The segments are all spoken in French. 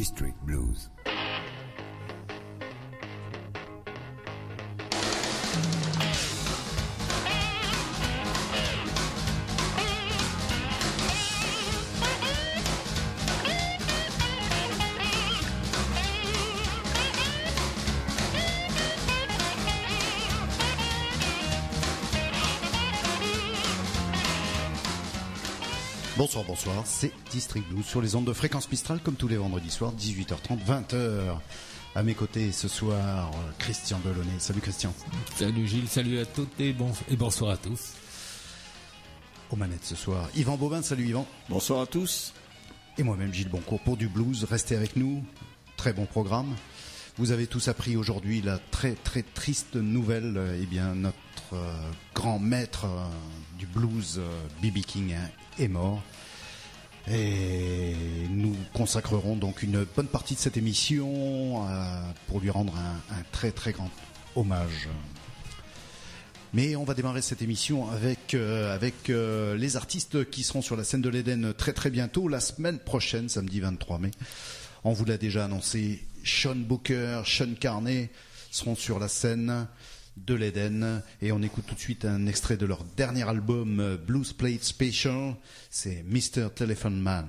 District Blues. Bonsoir, c'est District Blues sur les ondes de Fréquence Mistral comme tous les vendredis soirs, 18h30, 20h. À mes côtés ce soir, Christian Delaunay. Salut Christian. Salut Gilles, salut à toutes et bonsoir à tous. Aux manettes ce soir, Yvan Bobin. Salut Yvan. Bonsoir à tous. Et moi-même Gilles Boncourt pour du blues. Restez avec nous, très bon programme. Vous avez tous appris aujourd'hui la très très triste nouvelle, notre grand maître du blues, B.B. King, est mort. Et nous consacrerons donc une bonne partie de cette émission pour lui rendre un très très grand hommage. Mais on va démarrer cette émission avec les artistes qui seront sur la scène de l'Éden très très bientôt, la semaine prochaine, samedi 23 mai. On vous l'a déjà annoncé, Sean Booker, Sean Carney seront sur la scène de l'Éden et on écoute tout de suite un extrait de leur dernier album Blues Plate Special, c'est Mr. Telephone Man.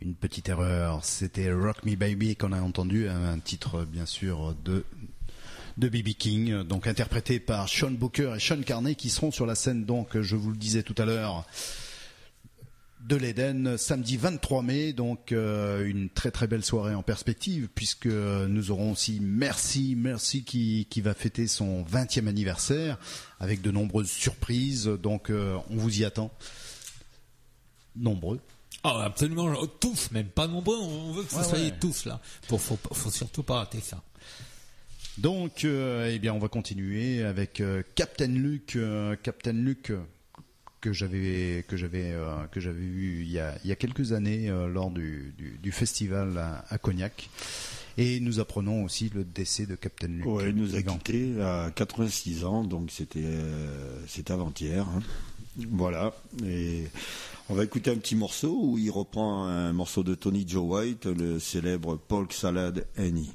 une petite erreur. C'était Rock Me Baby qu'on a entendu, un titre bien sûr de B.B. King, donc interprété par Sean Booker et Sean Carney, qui seront sur la scène, donc je vous le disais tout à l'heure, de l'Eden, samedi 23 mai, donc une très très belle soirée en perspective, puisque nous aurons aussi Merci qui va fêter son 20e anniversaire, avec de nombreuses surprises, donc on vous y attend. Nombreux. Oh, absolument, tous, même pas nombreux, on veut que vous soyez tous là. Faut surtout pas rater ça. Donc, eh bien, on va continuer avec Captain Luke, que j'avais vu il y a quelques années lors du festival à Cognac. Et nous apprenons aussi le décès de Captain Luke. Oui, il nous a quittés à 86 ans, donc c'était avant-hier. Hein. Voilà. Et on va écouter un petit morceau où il reprend un morceau de Tony Joe White, le célèbre Polk Salad Annie.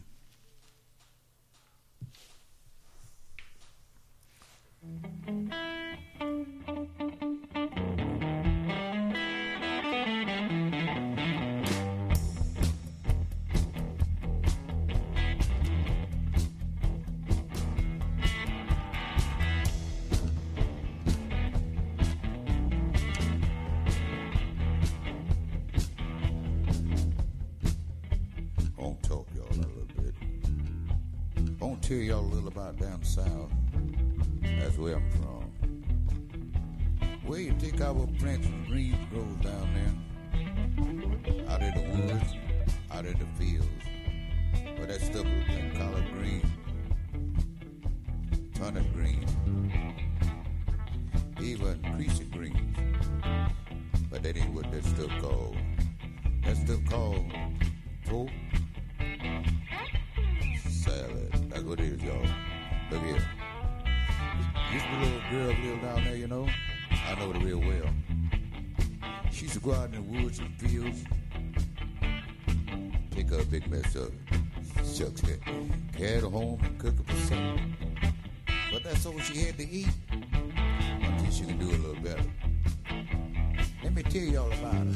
Tell y'all a little about down south. That's where I'm from. Where you take our plants and greens grows down there, out in the woods, out in the fields, where that stuff looks like collard green, turnip green, even creasy greens. But that ain't what that stuff called. That stuff called pork salad. That's what it is, y'all. Look here. This little girl live down there, you know. I know it real well. She used to go out in the woods and fields, take her a big mess of shucks that, carry it home and cook it for supper. But that's all she had to eat until she could do a little better. Let me tell y'all about her.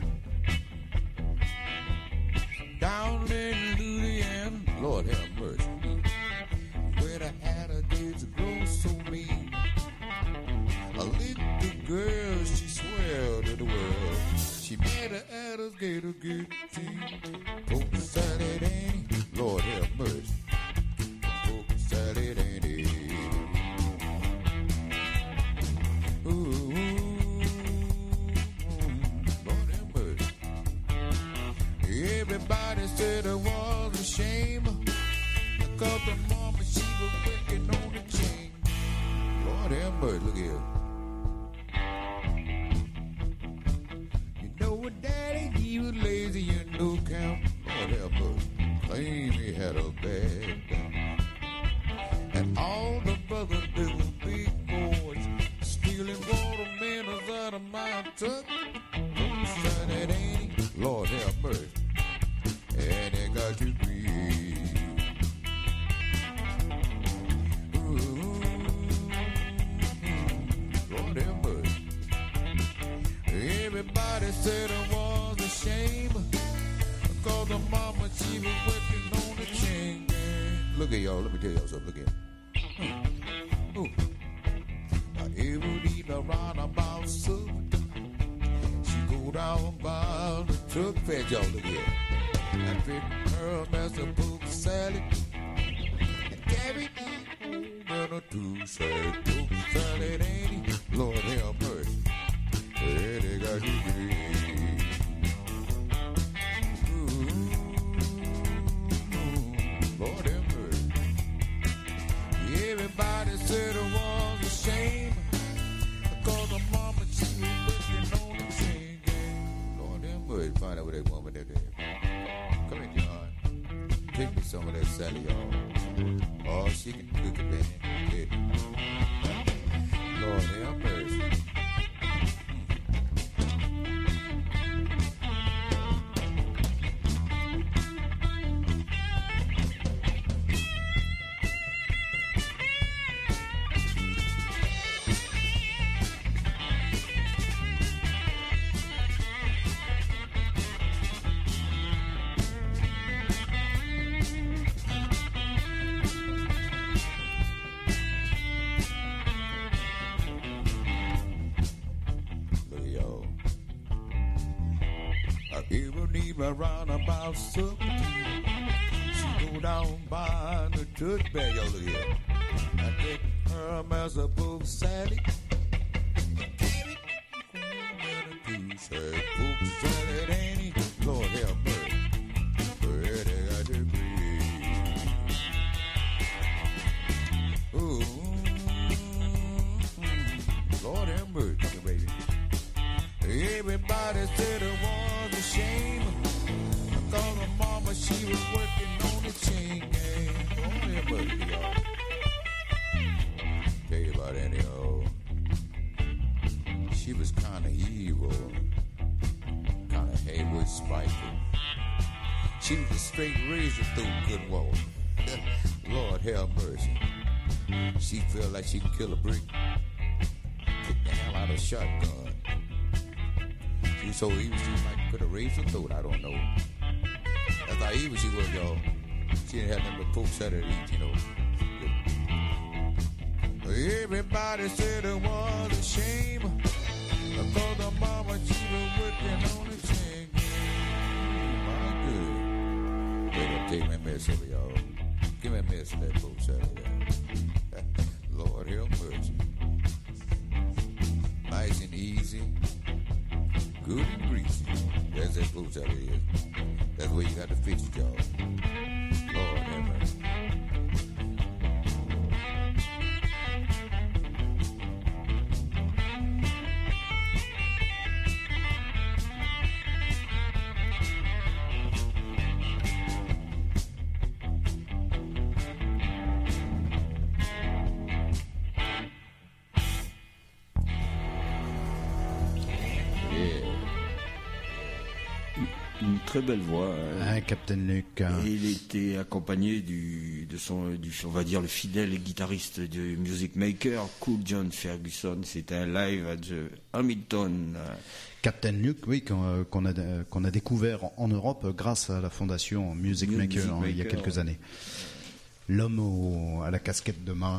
Down in Louisiana, Lord have mercy, where the alligators grow so mean. A little girl, she swore to the world, she made an alligator get tea. Poke salad Annie, Lord have mercy, poke salad Annie. Ooh, Lord have mercy. Everybody said it was a shame, because the mama, she was working on the chain. Lord have mercy, look here. You know what, Daddy, he was lazy and no count. Lord have mercy, claim he had a bad day. And all the brothers, they were big boys, stealing watermelons out of my truck. Don't say that ain't, Lord have mercy, and they got you green. Lord have mercy. Everybody said it was a shame, cause the mama, she was working on the chain gang. Look at y'all, let me tell y'all something, look at. Ooh. Now every eat around about supper, she go down by the truck fed, y'all, look here. And fit her master poke salad, and carry it home a two-side poke salad, ain't it? Lord have mercy, yeah, they got you green. Lord have mercy. Everybody said it was a shame, because the mama, she was working on the chain gang. Lord have mercy, find out where that woman is. Come here, John. Take me some of that salad, y'all. Oh, she can cook it, man. Lord have mercy. Even a roundabout circle. She go down by the church bell, y'all look here. I take her as a Pope Sally. Say Pope Sally, ain't he? Lord help me. Where they got to breathe. Ooh, Lord have mercy, come here, baby. Everybody said it was a shame. Cause her mama, she was working on the chain gang. Lord have mercy, y'all. Tell you about anyhow. She was kinda evil, kinda heavy, spiteful. She was a straight razor through good woman. Lord have mercy. She felt like she could kill a brick. Kick the hell out of a shotgun. She was so evil she might could have raised her throat, I don't know. That's how evil she was, y'all. She didn't have nothing but Pope Saturday to eat, you know. Everybody said it was a shame. Because the mama, she was working on the chain. My good. They're gonna take me a mess over y'all. Give me a mess of that Pope Saturday. Lord help mercy. Nice and easy. Good and greasy. That's that Pope Saturday is. That's where you got to fix it, y'all. Lord have mercy. Une très belle voix. Captain Luke. Et il était accompagné on va dire, le fidèle guitariste de Music Maker, Cool John Ferguson. C'était un live à The Hamilton. Captain Luke, oui, qu'on a découvert en Europe grâce à la fondation Music Maker, il y a quelques années. L'homme à la casquette de marin.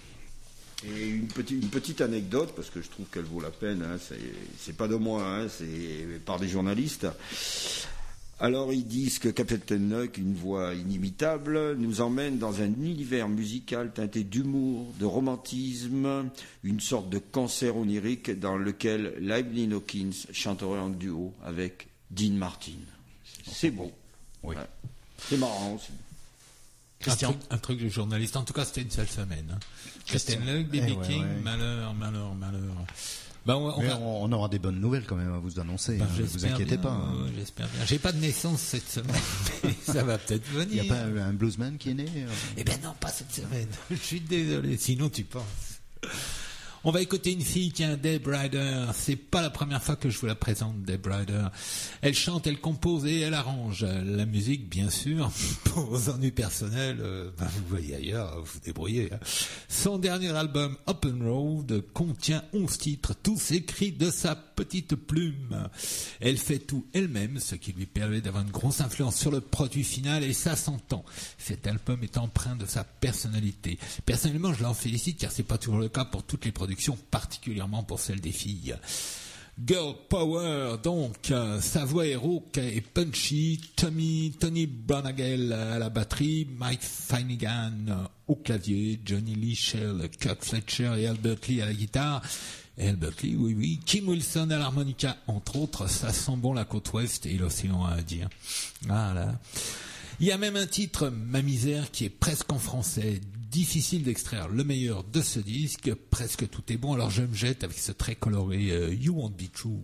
Et une petite anecdote, parce que je trouve qu'elle vaut la peine, hein, c'est pas de moi, hein, c'est par des journalistes. Alors ils disent que Captain Luke, une voix inimitable, nous emmène dans un univers musical teinté d'humour, de romantisme, une sorte de concert onirique dans lequel Lightning Hawkins chanterait en duo avec Dean Martin. C'est beau. Oui. Ouais. C'est marrant aussi. Christian. Un truc de journaliste. En tout cas, c'était une seule semaine. Hein. Captain Luke, B.B. King, ouais. malheur. Ben, on aura des bonnes nouvelles quand même à vous annoncer. Ben, ne vous inquiétez bien, pas. Hein. J'espère bien. J'ai pas de naissance cette semaine, mais ça va peut-être venir. Il n'y a pas un bluesman qui est né Eh ben non, pas cette semaine. Je suis désolé. Sinon, tu penses. On va écouter une fille qui est un Deb Ryder. C'est pas la première fois que je vous la présente, Deb Ryder. Elle chante, elle compose et elle arrange. La musique, bien sûr, pour vos ennuis personnels, vous voyez ailleurs, vous vous débrouillez. Hein. Son dernier album, Open Road, contient 11 titres, tous écrits de sa petite plume. Elle fait tout elle-même, ce qui lui permet d'avoir une grosse influence sur le produit final, et ça s'entend. Cet album est empreint de sa personnalité. Personnellement, je l'en félicite, car c'est pas toujours le cas pour toutes les productions, particulièrement pour celle des filles. Girl Power, donc, sa voix est rauque et punchy. Tony Brunagel à la batterie, Mike Finnegan au clavier, Johnny Lee Shell, Kirk Fletcher et Albert Lee à la guitare. Albert Lee, oui. Kim Wilson à l'harmonica, entre autres. Ça sent bon la côte ouest et l'océan Indien. Voilà. Il y a même un titre, Ma misère, qui est presque en français. Difficile d'extraire le meilleur de ce disque. Presque tout est bon, alors je me jette avec ce trait coloré You Won't Be True.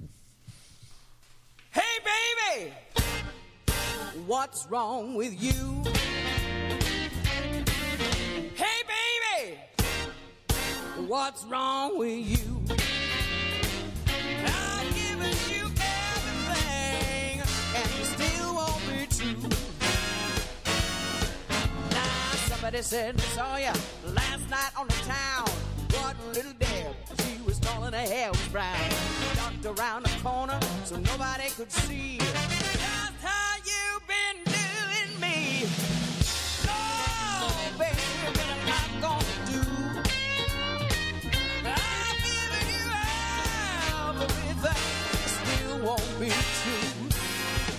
Hey baby, what's wrong with you? Hey baby, what's wrong with you? I've given you everything and you still won't be true. Somebody said they saw you last night on the town. What little Deb, she was tall and her hair was brown. Ducked around the corner so nobody could see just how you've been doing me. Oh, baby, what am I gonna do? I've given you everything, still won't be true.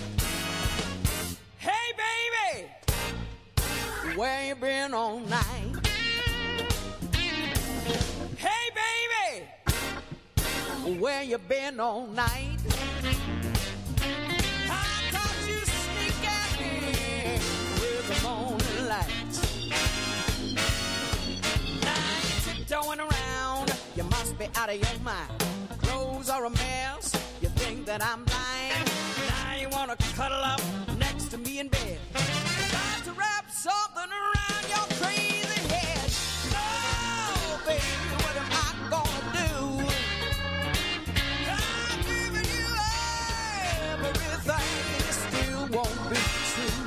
been all night? Hey, baby, where you been all night? I thought you sneak at me with the morning lights. Now you're tiptoeing around, you must be out of your mind. Clothes are a mess, you think that I'm blind. Now you wanna cuddle up next to me in bed. Trying to wrap something around your crazy head. Oh, baby, what am I gonna do? I'm giving you everything, it still won't be true.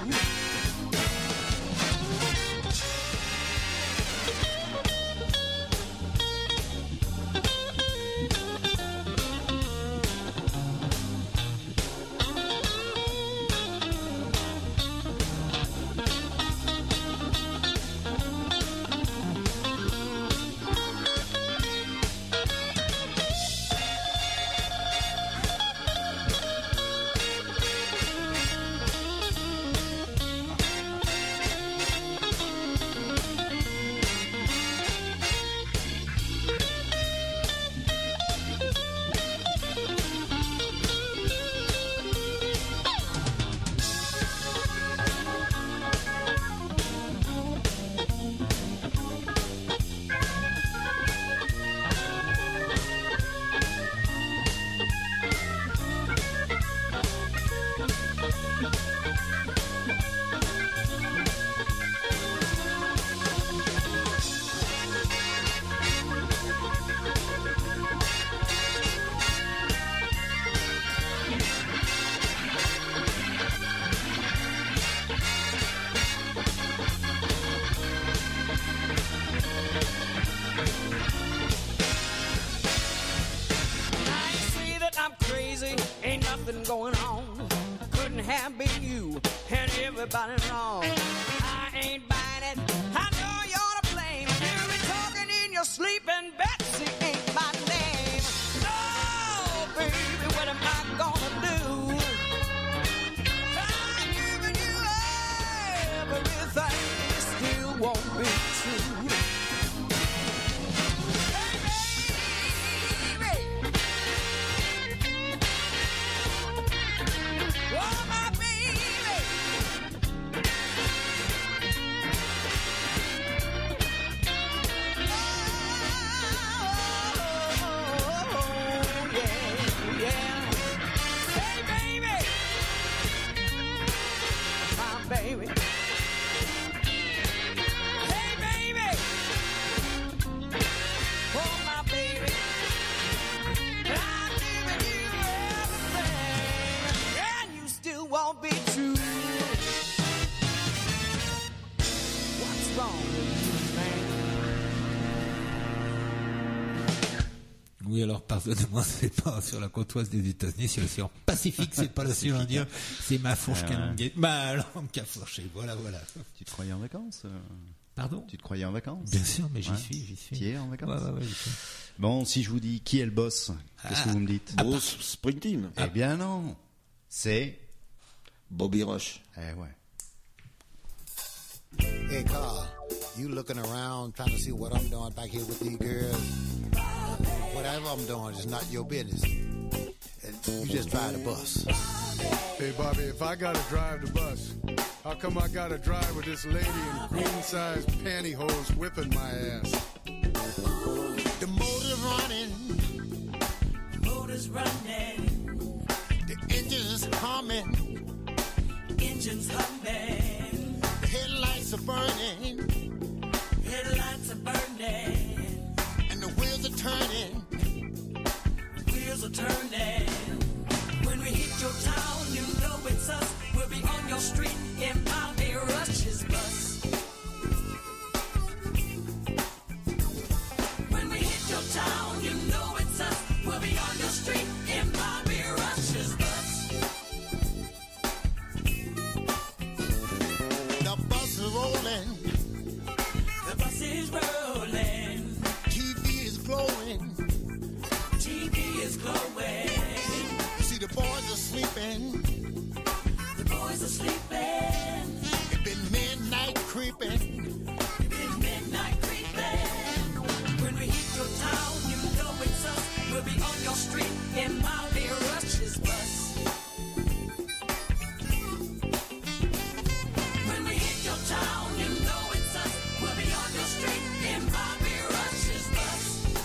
Ain't nothing going on. Couldn't have been you and everybody wrong. I ain't buying it. I know you're to blame. You be talking in your sleep and Betsy ain't my name. Oh, baby, what am I gonna do? I'm giving you everything. It still won't be true. Baby. Hey, baby. Oh, my baby. I'm giving you everything, and you still won't be true. What's wrong with you, man? Oui, alors pardonnez-moi, c'est pas sur la côte ouest des États-Unis, c'est l'océan Pacifique, c'est pas l'océan Indien, c'est ma fourche ma langue qui a fourché. Voilà. Tu te croyais en vacances Pardon? Tu te croyais en vacances? Bien sûr, mais j'y suis. Tu y es en vacances? Ouais, j'y suis. Bon, si je vous dis qui est le boss, qu'est-ce que vous me dites? Bruce Springsteen. Eh bien non, c'est Bobby Rush. Eh ouais. Hey, Carl, you looking around trying to see what I'm doing back here with these girls? Whatever I'm doing is not your business. And you just drive the bus. Hey, Bobby, if I gotta drive the bus, how come I gotta drive with this lady in green-sized pantyhose whipping my ass? The motor's running. The engine's humming. The headlights are burning. And the wheels are turning. When we hit your town, you know it's us. We'll be on your street in Bobby Rush's bus. When we hit your town, you know it's us. We'll be on your street in Bobby Rush's bus. The bus is rolling. The bus is rolling. TV is glowing. TV is glowing. See, the boys are sleeping. The boys are sleeping. It's been midnight creeping. your street in Bobby Rush's bus. When we hit your town, you know it's us. We'll be on your street in Bobby Rush's bus.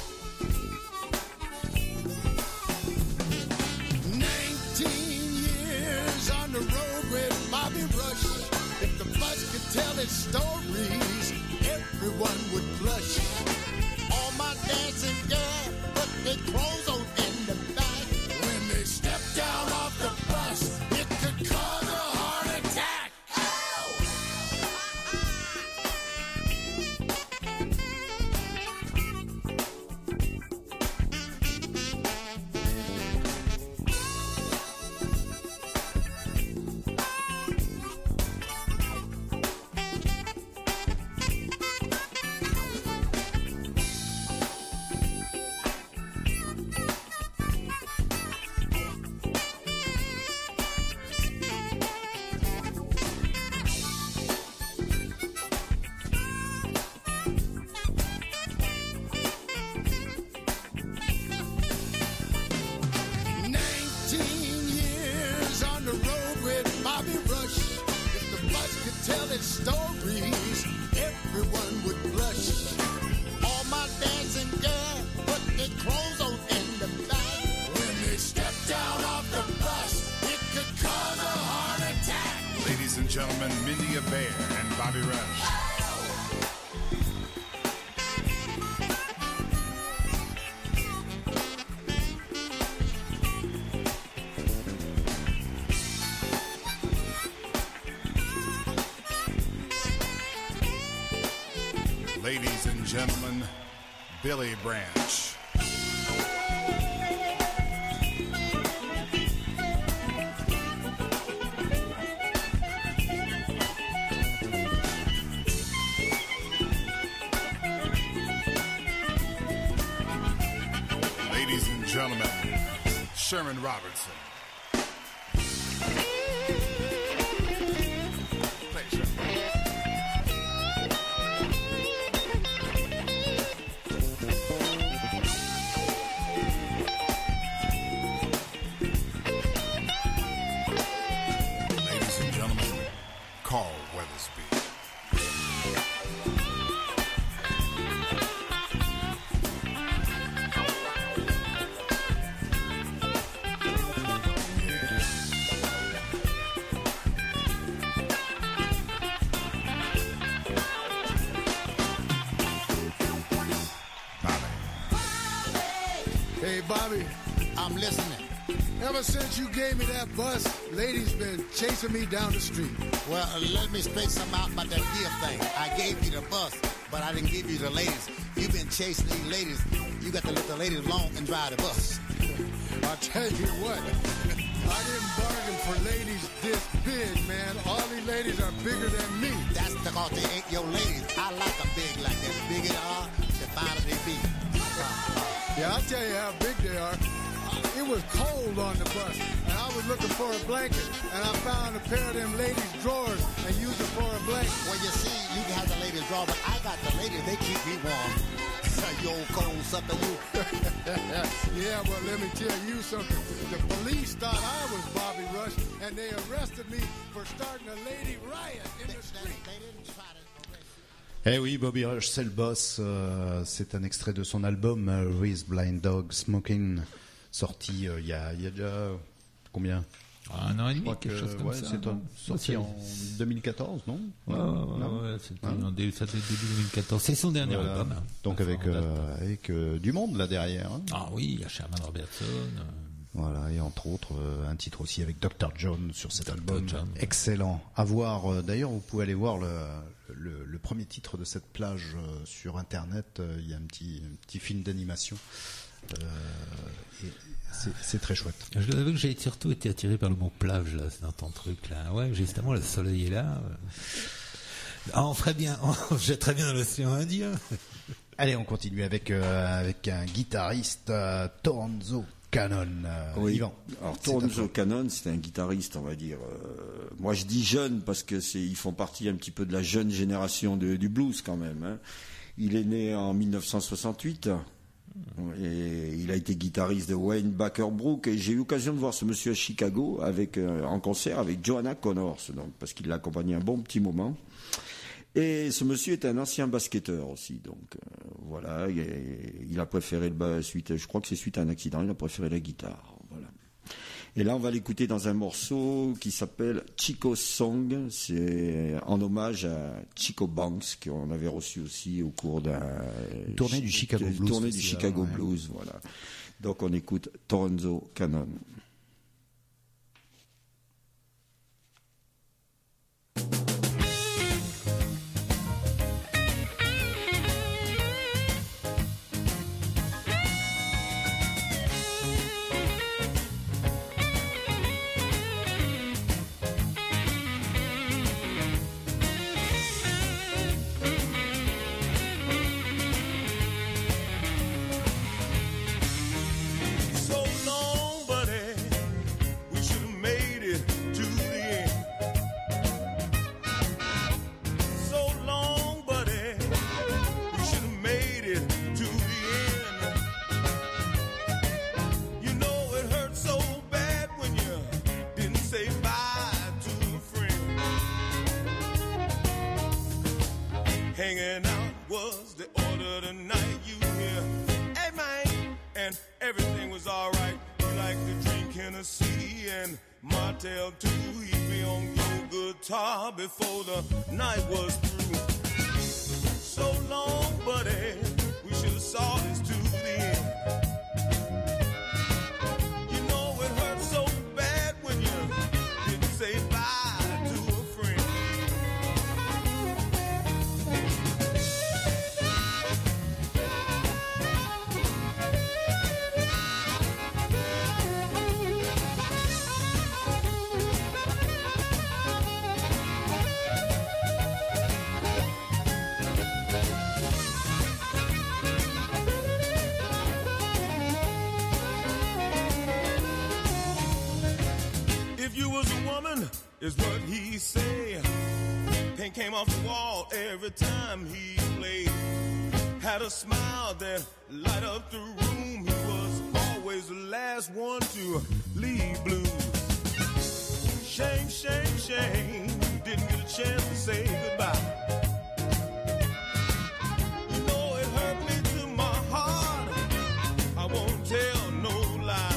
19 years on the road with Bobby Rush. If the bus could tell its stories, everyone would blush. All my dancing girls put their clothes on in the back. When they step down off the bus, it could cause a heart attack. Ow! 19 years on the road with Bobby Rush. If the bus could tell its stories, everyone would blush. All my dancing girls put their clothes on in the back. When they step down off the bus, it could cause a heart attack. Ladies and gentlemen, Mindy Bear and Bobby Rush. Ladies and gentlemen, Billy Branch. Ladies and gentlemen, Sherman Robertson. Play, Sherman. Ladies and gentlemen, Carl Weathersby. Hey, Bobby, I'm listening. ever since you gave me that bus, ladies been chasing me down the street. Well, let me straighten something out about that gift thing. I gave you the bus, but I didn't give you the ladies. You've been chasing these ladies. You got to let the ladies alone and drive the bus. I'll tell you what, I didn't bargain for ladies this big, man. All these ladies are bigger than me. That's because they ain't your ladies. I like them big like that. The bigger they are, the finer they be. Yeah, I'll tell you how big they are. It was cold on the bus, and I was looking for a blanket, and I found a pair of them ladies' drawers and used it for a blanket. Well, you see, you can have the ladies draw, but I got the ladies. They keep me warm. You old cold sucker, you. Yeah, well, let me tell you something. The police thought I was Bobby Rush, and they arrested me for starting a lady riot in the street. They didn't try to... Eh oui, Bobby Rush, c'est le boss. C'est un extrait de son album With Blind Dog Smoking, sorti il y a déjà combien? Un an et demi, Je crois quelque chose comme ça. C'est sorti en 2014, non? Ouais, c'était début 2014. C'est son dernier album. Hein. Donc avec du monde là derrière. Hein. Ah oui, il y a Sherman Robertson. Voilà, et entre autres un titre aussi avec Dr. John sur cet album. John. Excellent. À voir. D'ailleurs, vous pouvez aller voir le premier titre de cette plage sur Internet. Il y a un petit film d'animation. Et c'est très chouette. Je dois avouer que j'ai surtout été attiré par le mot plage là, dans ton truc là. Ouais, justement, le soleil est là. Ah, on jetterait bien dans l'océan Indien. Allez, on continue avec un guitariste, Toronzo Cannon. Oui. Yvan. Alors Toronzo Cannon, c'était un guitariste, on va dire. Moi, je dis jeune parce que ils font partie un petit peu de la jeune génération du blues quand même. Hein. Il est né en 1968. Et il a été guitariste de Wayne Bakerbrook et j'ai eu l'occasion de voir ce monsieur à Chicago en concert avec Joanna Connors, donc, parce qu'il l'a accompagné un bon petit moment. Et ce monsieur est un ancien basketteur aussi, donc voilà, il a préféré je crois que c'est suite à un accident, il a préféré la guitare. Voilà. Et là, on va l'écouter dans un morceau qui s'appelle Chico's Song. C'est en hommage à Chico Banks, qu'on avait reçu aussi au cours d'un tournée du Chicago Blues. Tournée du Chicago Blues, voilà. Donc, on écoute Toronzo Cannon. Hanging out was the order tonight, you hear. Hey man, and everything was alright. He liked to drink Hennessy and Martell too. He'd be on your guitar before the night was through. So long, buddy, we should have saw this to the end. You know it hurt so bad when you didn't say bye. Is what he say. Paint came off the wall every time he played. Had a smile that light up the room. He was always the last one to leave blues. Shame, shame, shame. Didn't get a chance to say goodbye. You know it hurt me to my heart. I won't tell no lie.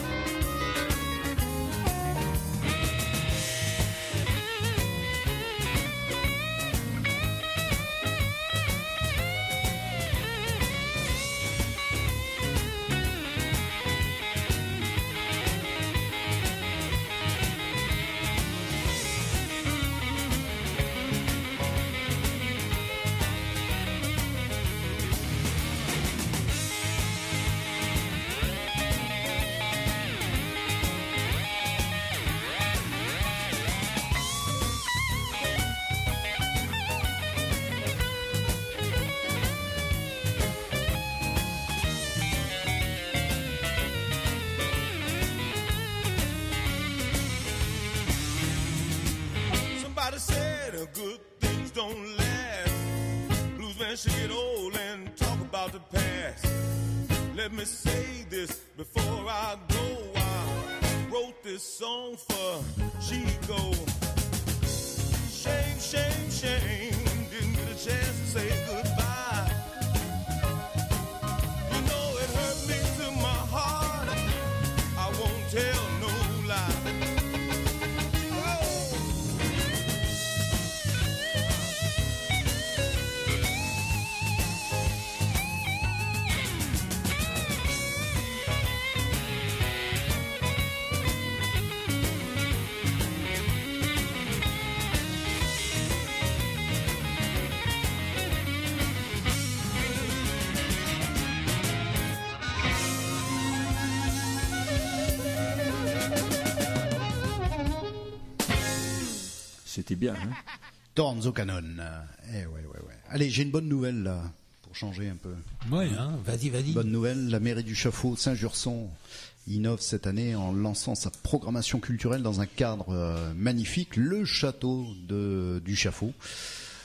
Good things don't last. Bluesmen should get old and talk about the past. Let me say this before I go. I wrote this song for Chico. Shame, shame, shame. Didn't get a chance to say goodbye. You know it hurt me to my heart. I won't tell no lie. C'était bien, hein. Toronzo Cannon. Ouais. Allez, j'ai une bonne nouvelle là, pour changer un peu. Ouais, hein, vas-y. Bonne nouvelle, la mairie du Chaffaut, Saint-Jurson, innove cette année en lançant sa programmation culturelle dans un cadre magnifique, le château du Chaffaut.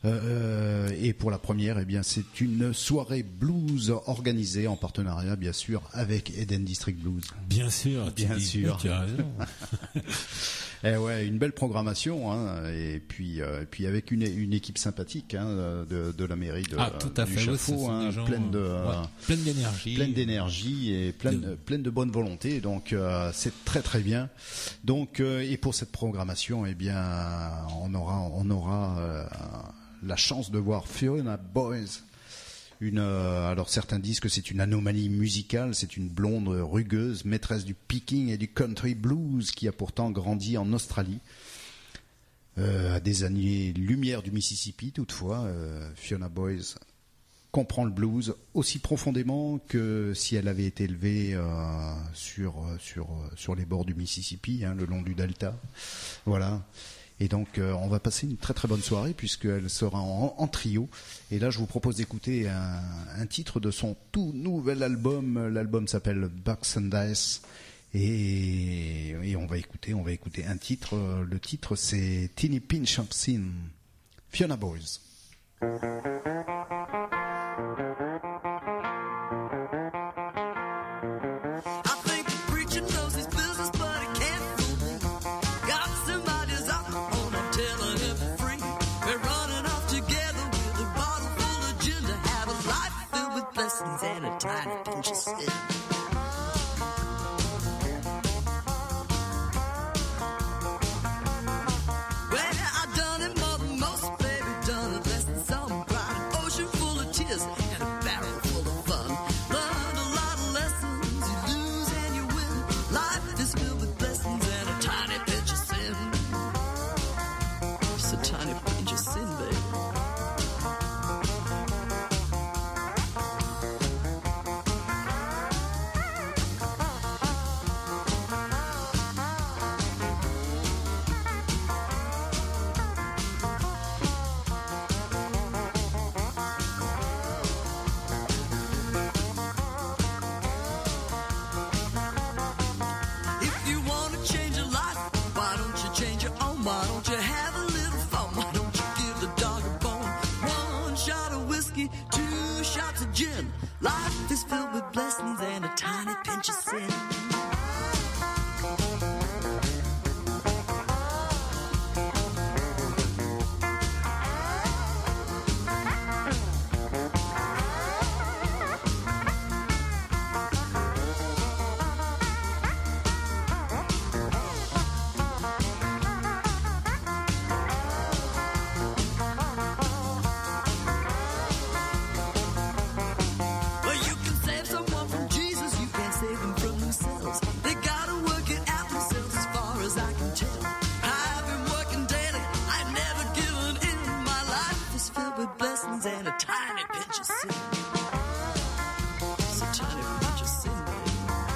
Et pour la première, eh bien, c'est une soirée blues organisée en partenariat, bien sûr, avec Eden District Blues. Bien sûr, Bien sûr. Tu as raison. Eh ouais, une belle programmation, hein, et puis avec une équipe sympathique, hein, de la mairie de Tout à du fait, Chaffaut, hein, pleine d'énergie et pleine de bonne volonté. Donc c'est très très bien. Donc et pour cette programmation, eh bien on aura la chance de voir Fiona Boyce. Alors certains disent que c'est une anomalie musicale, c'est une blonde rugueuse, maîtresse du picking et du country blues qui a pourtant grandi en Australie. À des années-lumière du Mississippi, toutefois, Fiona Boyce comprend le blues aussi profondément que si elle avait été élevée sur les bords du Mississippi, hein, le long du delta. Voilà. Et donc, on va passer une très très bonne soirée puisqu'elle sera en trio. Et là, je vous propose d'écouter un titre de son tout nouvel album. L'album s'appelle Bucks and Dice. Et on va écouter un titre. Le titre, c'est Teeny Pinch of Sin. Fiona Boyce. And a tiny pinch of sin. Well, I done it more than most, baby, done it less than some. Cried an ocean full of tears and a barrel full of fun. Learned a lot of lessons, you lose and you win. Life is filled with blessings and a tiny pinch of sin. Just a tiny pinch of sin, baby. Why don't you have a little fun? Why don't you give the dog a bone? 1 shot of whiskey, 2 shots of gin. Life is filled with blessings and a tiny pinch of sin. And a tiny pinch of sin. It's a tiny pinch of sin, baby.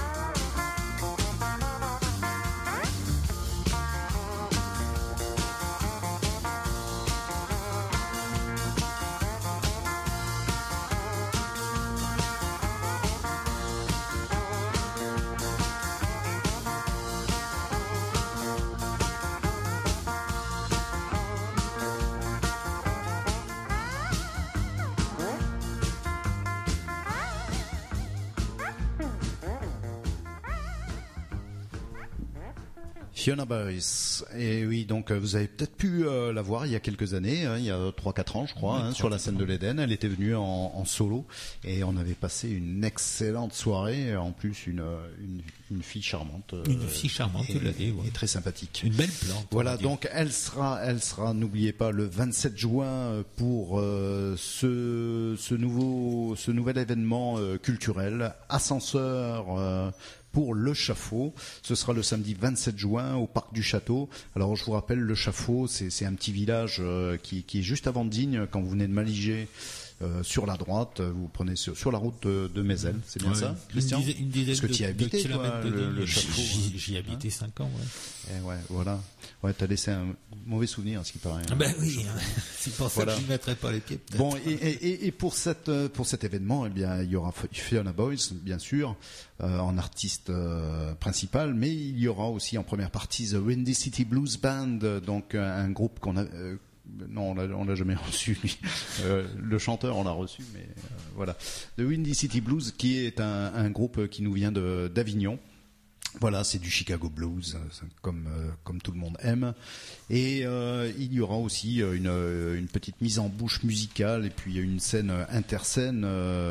Fiona Boyce. Et oui, donc vous avez peut-être pu la voir il y a quelques années, hein, il y a 3-4 ans je crois, hein, sur la scène de l'Éden. Elle était venue en solo et on avait passé une excellente soirée. En plus une fille charmante. Une fille charmante, tu l'as dit, ouais. Et très sympathique. Une belle plante. Voilà, donc elle sera, n'oubliez pas, le 27 juin pour ce nouvel événement culturel, Ascenseur pour le Chaffaut. Ce sera le samedi 27 juin au parc du Château. Alors je vous rappelle, le Chaffaut, c'est un petit village qui est juste avant Digne, quand vous venez de Maligé. Sur la droite, vous prenez sur la route de Mézel, c'est bien ça, Christian? Une dizaine Parce que tu y as habité, toi, le Chaffaut. J'y ai habité 5 ans, ouais. Ouais, voilà. Ouais, t'as laissé un mauvais souvenir, ce qui paraît. Ben oui, c'est pour ça que je n'y mettrai pas les pieds. Peut-être. Bon, et pour cet événement, eh bien, il y aura Fiona Boyce, bien sûr, en artiste principal, mais il y aura aussi en première partie The Windy City Blues Band, donc un groupe Non, on l'a jamais reçu, lui. Le chanteur, on l'a reçu, mais voilà. The Windy City Blues, qui est un groupe qui nous vient d'Avignon. Voilà, c'est du Chicago Blues, comme tout le monde aime. Et il y aura aussi une petite mise en bouche musicale et puis une scène interscène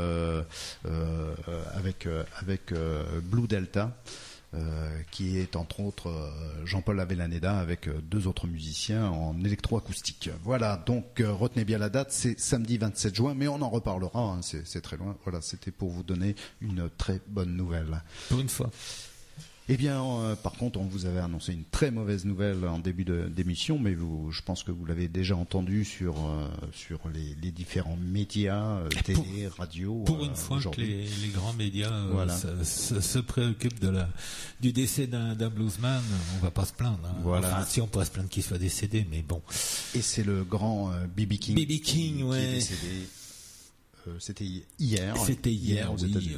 avec Blue Delta. Qui est entre autres Jean-Paul Avellaneda avec deux autres musiciens en électroacoustique. Voilà, donc retenez bien la date, c'est samedi 27 juin, mais on en reparlera, hein, c'est très loin. Voilà, c'était pour vous donner une très bonne nouvelle. Pour une fois. Eh bien, par contre, on vous avait annoncé une très mauvaise nouvelle en début d'émission, mais je pense que vous l'avez déjà entendu sur les différents médias, télé, radio. Pour une fois que les grands médias voilà. se préoccupent du décès d'un bluesman, on va pas se plaindre. Hein. Voilà. Enfin, si on pourrait se plaindre qu'il soit décédé, mais bon. Et c'est le grand B.B. King. B.B. King, ouais. Qui est décédé. C'était hier. C'était hier, aux oui. États-Unis.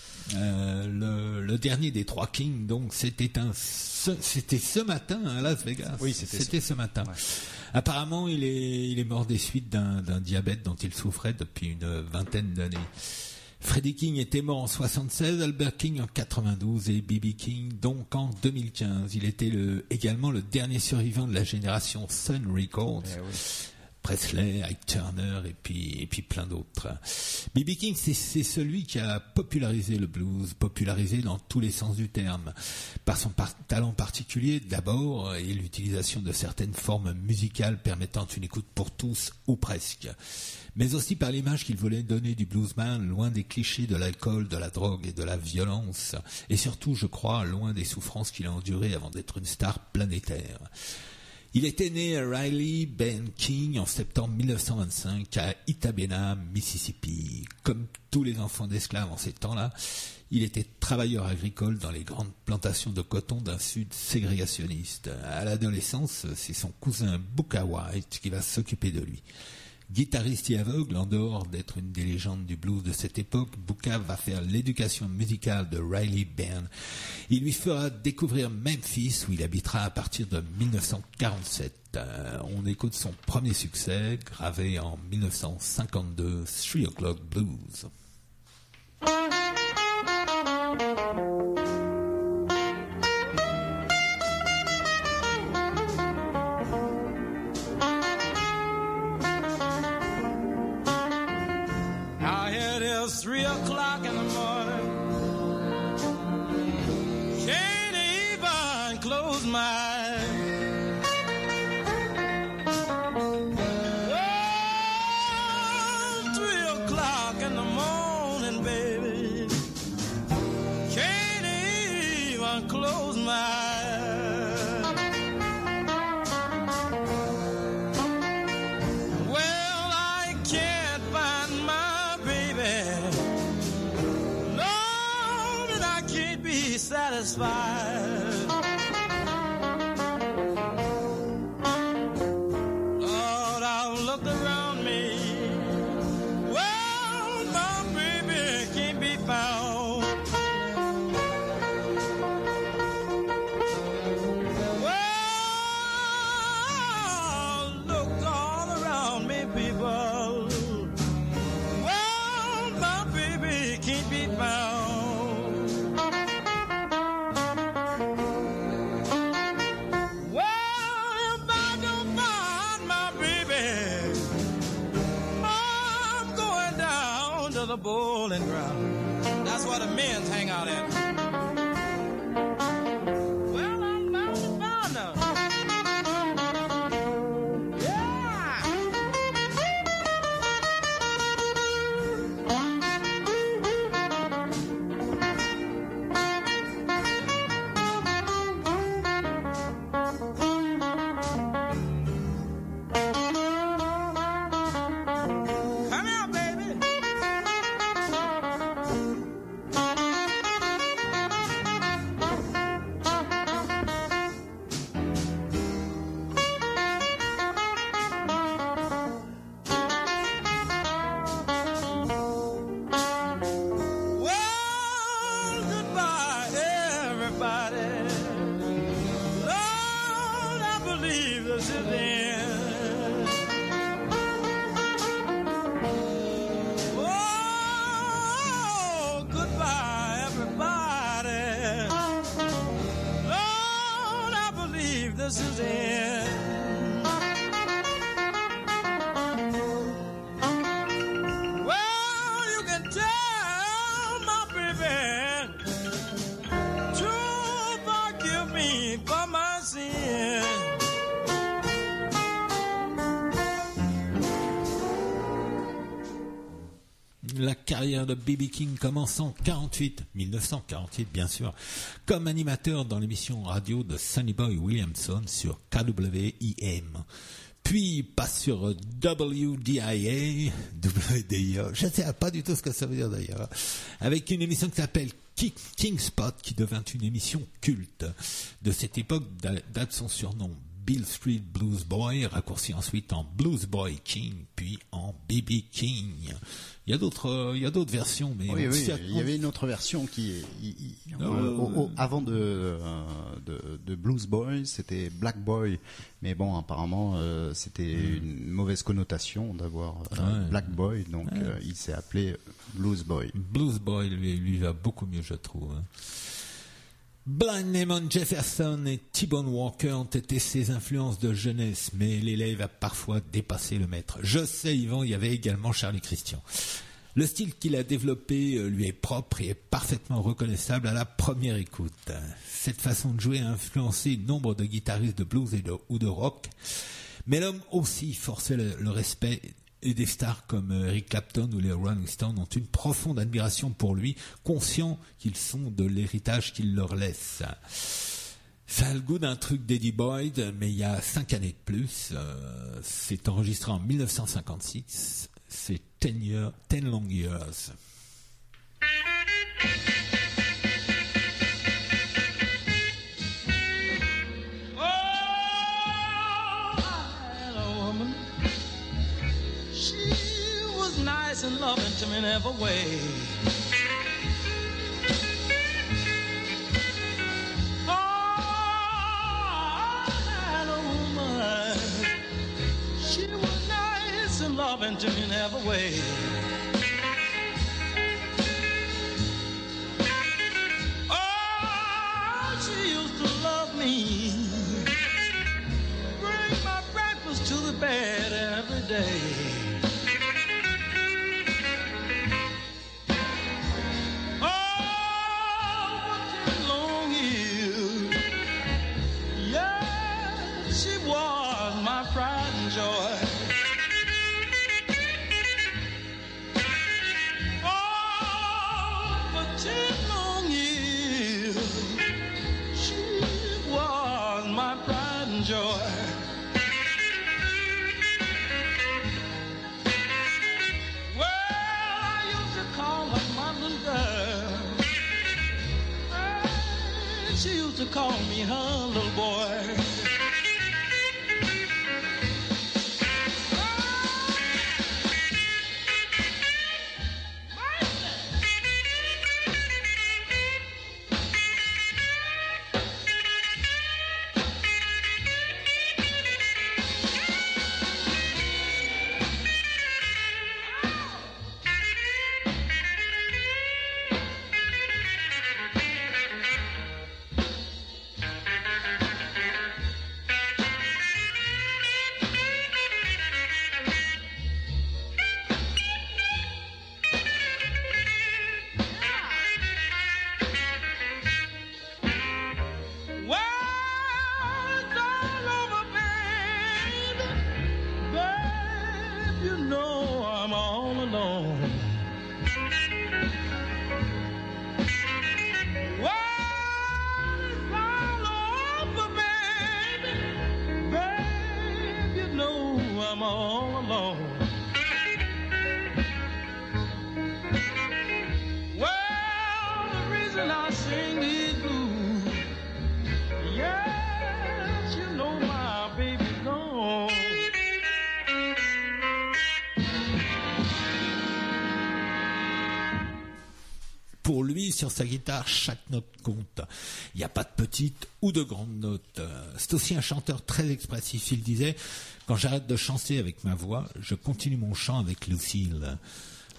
Le dernier des trois Kings, donc c'était ce matin à Las Vegas. Oui, c'était ce matin. Ouais. Apparemment, il est mort des suites d'un diabète dont il souffrait depuis une vingtaine d'années. Freddie King était mort en 76, Albert King en 92 et B.B. King donc en 2015. Il était également le dernier survivant de la génération Sun Records. Oui. Presley, Ike Turner et puis plein d'autres. B.B. King, c'est celui qui a popularisé le blues, popularisé dans tous les sens du terme, par son talent particulier d'abord et l'utilisation de certaines formes musicales permettant une écoute pour tous ou presque, mais aussi par l'image qu'il voulait donner du bluesman, loin des clichés de l'alcool, de la drogue et de la violence, et surtout, je crois, loin des souffrances qu'il a endurées avant d'être une star planétaire. Il était né à Riley Ben King en septembre 1925 à Itabena, Mississippi. Comme tous les enfants d'esclaves en ces temps-là, il était travailleur agricole dans les grandes plantations de coton d'un sud ségrégationniste. À l'adolescence, c'est son cousin Booker White qui va s'occuper de lui. Guitariste et aveugle, en dehors d'être une des légendes du blues de cette époque, Booker va faire l'éducation musicale de Riley Ben. Il lui fera découvrir Memphis, où il habitera à partir de 1947. On écoute son premier succès, gravé en 1952, 3 O'Clock Blues. It's 3 o'clock in the morning. Can't even close my eyes. Oh, 3 o'clock in the morning, baby. Can't even close my eyes. Well, I can't find my baby. Satisfied. Lord, I've looked around me. Well, my baby can't be found. Well, look all around me, people. Well, my baby can't be found. The bowling ground. That's where the men hang out at. Well, I'm bound to find them. Come here, baby. promises end. Well, you can tell my baby to forgive me for my sin. La carrière de B.B. King commence en 1948 bien sûr, comme animateur dans l'émission radio de Sonny Boy Williamson sur KWIM. Puis passe sur WDIA, je ne sais pas du tout ce que ça veut dire d'ailleurs, avec une émission qui s'appelle King Spot, qui devint une émission culte. De cette époque date son surnom Bill Street Blues Boy, raccourci ensuite en Blues Boy King, puis en B.B. King. Il y a d'autres versions, mais oui, il y avait une autre version qui avant de Blues Boy, c'était Black Boy, mais bon, apparemment c'était une mauvaise connotation d'avoir Black Boy, donc il s'est appelé Blues Boy. Blues Boy lui va beaucoup mieux, je trouve. Blind Lemon Jefferson et T-Bone Walker ont été ses influences de jeunesse, mais l'élève a parfois dépassé le maître. Je sais, Yvan, il y avait également Charlie Christian. Le style qu'il a développé lui est propre et est parfaitement reconnaissable à la première écoute. Cette façon de jouer a influencé nombre de guitaristes de blues ou de rock, mais l'homme aussi forçait le respect, et des stars comme Eric Clapton ou les Rolling Stones ont une profonde admiration pour lui, conscients qu'ils sont de l'héritage qu'il leur laisse. Ça a le goût d'un truc d'Eddie Boyd, mais il y a 5 années de plus. C'est enregistré en 1956. C'est 10 Long Years. Nice and loving to me in every way. Oh, I had a woman. She was nice and loving to me in every way. Oh, she used to love me. Bring my breakfast to the bed every day. To call me her little boy. Pour lui, sur sa guitare, chaque note compte. Il n'y a pas de petites ou de grandes notes. C'est aussi un chanteur très expressif. Il disait « Quand j'arrête de chanter avec ma voix, je continue mon chant avec Lucille. »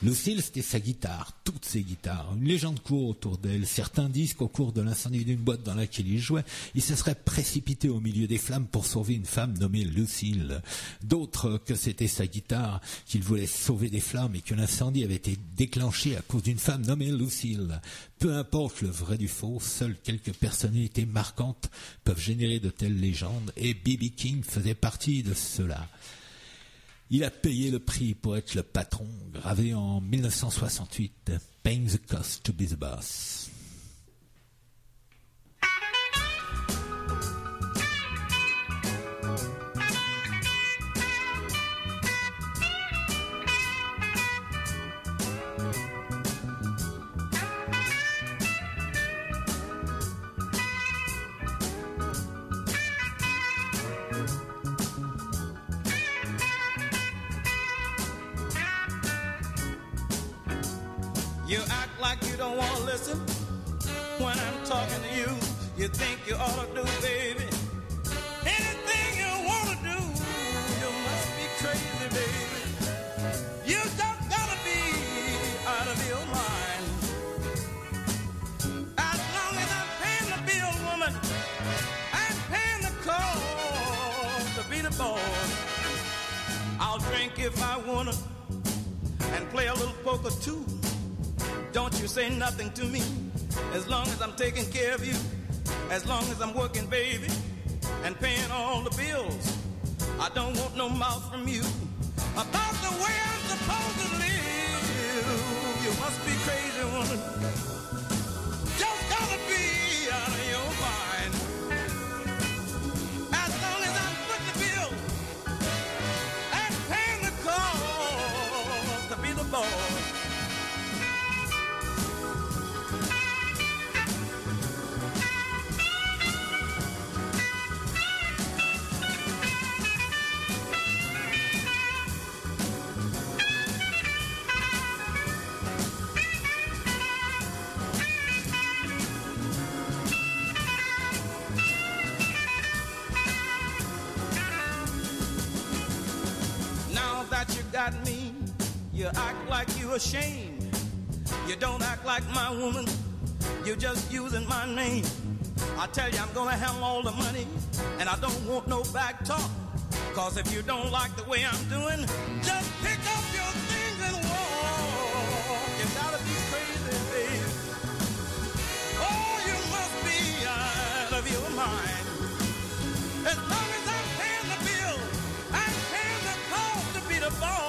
Lucille, c'était sa guitare, toutes ses guitares. Une légende court autour d'elle. Certains disent qu'au cours de l'incendie d'une boîte dans laquelle il jouait, il se serait précipité au milieu des flammes pour sauver une femme nommée Lucille. D'autres que c'était sa guitare qu'il voulait sauver des flammes et que l'incendie avait été déclenché à cause d'une femme nommée Lucille. Peu importe le vrai du faux, seules quelques personnalités marquantes peuvent générer de telles légendes et B.B. King faisait partie de cela. Il a payé le prix pour être le patron, gravé en 1968, « Paying the cost to be the boss ». You act like you don't want to listen when I'm talking to you. You think you ought to do, baby, anything you want to do. You must be crazy, baby. You just gotta be out of your mind. As long as I'm paying the bill, woman, I'm paying the cost to be the boss. I'll drink if I wanna and play a little poker too. Don't you say nothing to me, as long as I'm taking care of you, as long as I'm working, baby, and paying all the bills. I don't want no mouth from you about the way I'm supposed to live. You must be crazy, woman. Just gotta be out of your mind. As long as I'm putting the bill and paying the cost to be the boss. Got me, you act like you ashamed. You don't act like my woman, you're just using my name. I tell you I'm gonna handle all the money, and I don't want no back talk. Cause if you don't like the way I'm doing, just pick up your things and walk. You gotta be crazy, baby. Oh, you must be out of your mind. As long as I'm paying the bill, I'm paying the cost to be the boss.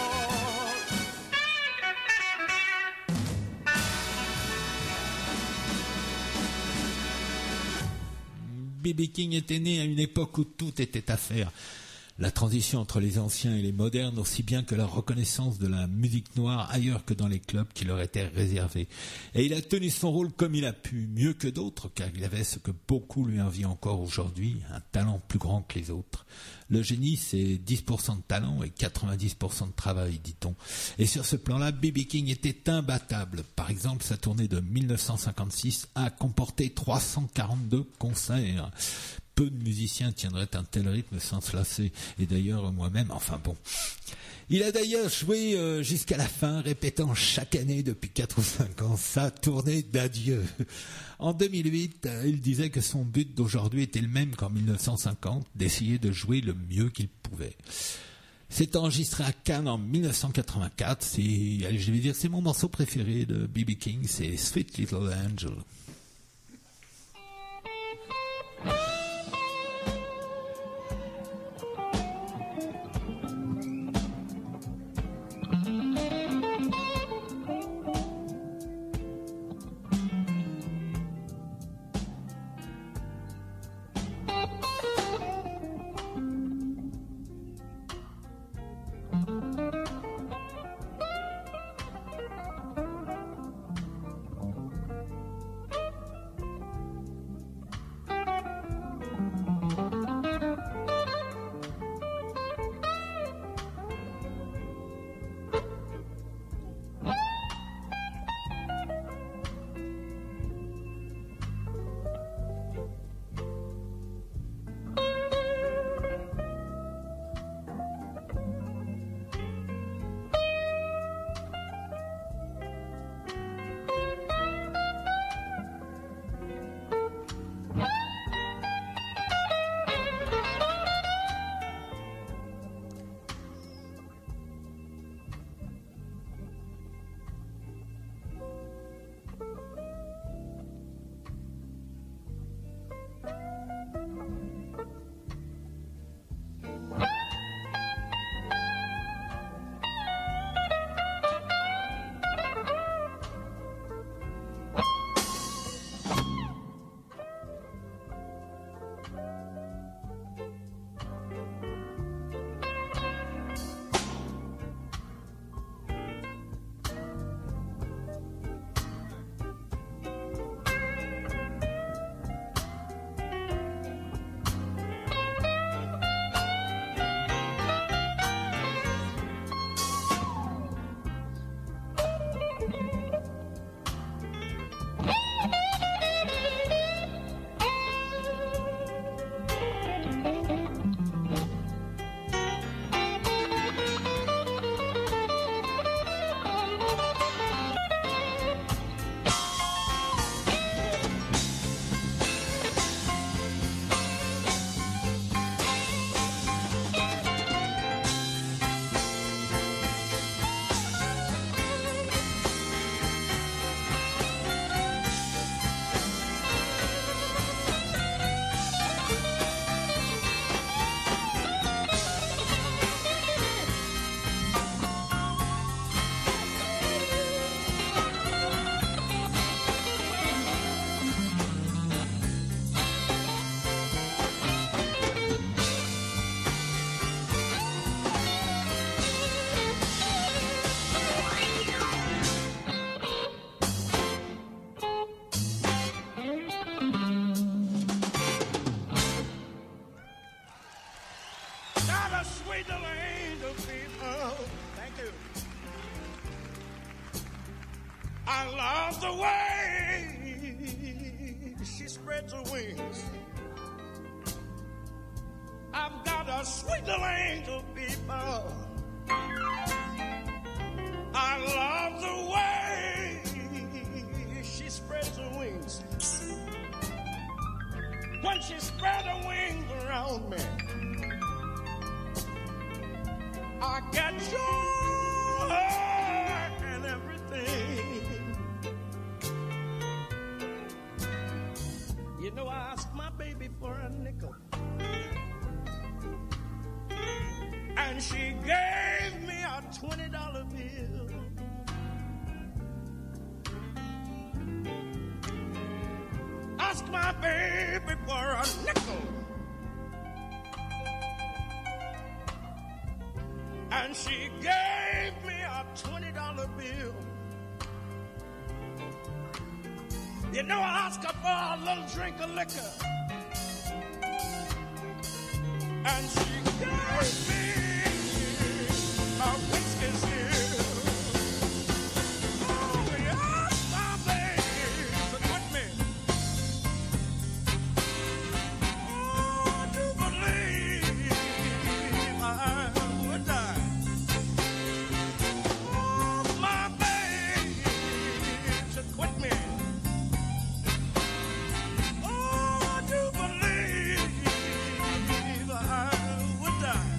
B.B. King était né à une époque où tout était à faire. La transition entre les anciens et les modernes, aussi bien que la reconnaissance de la musique noire ailleurs que dans les clubs qui leur étaient réservés. Et il a tenu son rôle comme il a pu, mieux que d'autres, car il avait ce que beaucoup lui envient encore aujourd'hui, un talent plus grand que les autres. Le génie, c'est 10% de talent et 90% de travail, dit-on. Et sur ce plan-là, B.B. King était imbattable. Par exemple, sa tournée de 1956 a comporté 342 concerts. Peu de musiciens tiendraient un tel rythme sans se lasser. Et d'ailleurs, moi-même, enfin bon. Il a d'ailleurs joué jusqu'à la fin, répétant chaque année depuis 4 ou 5 ans sa tournée d'adieu. En 2008, il disait que son but d'aujourd'hui était le même qu'en 1950, d'essayer de jouer le mieux qu'il pouvait. C'est enregistré à Cannes en 1984. Je vais dire, c'est mon morceau préféré de B.B. King, c'est Sweet Little Angel. sweet little angel people. Thank you. I love the way she spreads her wings. I've got a sweet little angel people. I love the way she spreads her wings. When she spread her wings around me, I get joy and everything. You know, I asked my baby for a nickel, and she gave me a $20 bill. Ask my baby for a nickel, and she gave me a $20 bill. You know, I asked her for a little drink of liquor, and she gave me a whiskey still. Oh, yes, my baby, but with me. Oh, I do believe I would die. Oh, my baby, to quit me. Oh, I do believe I would die.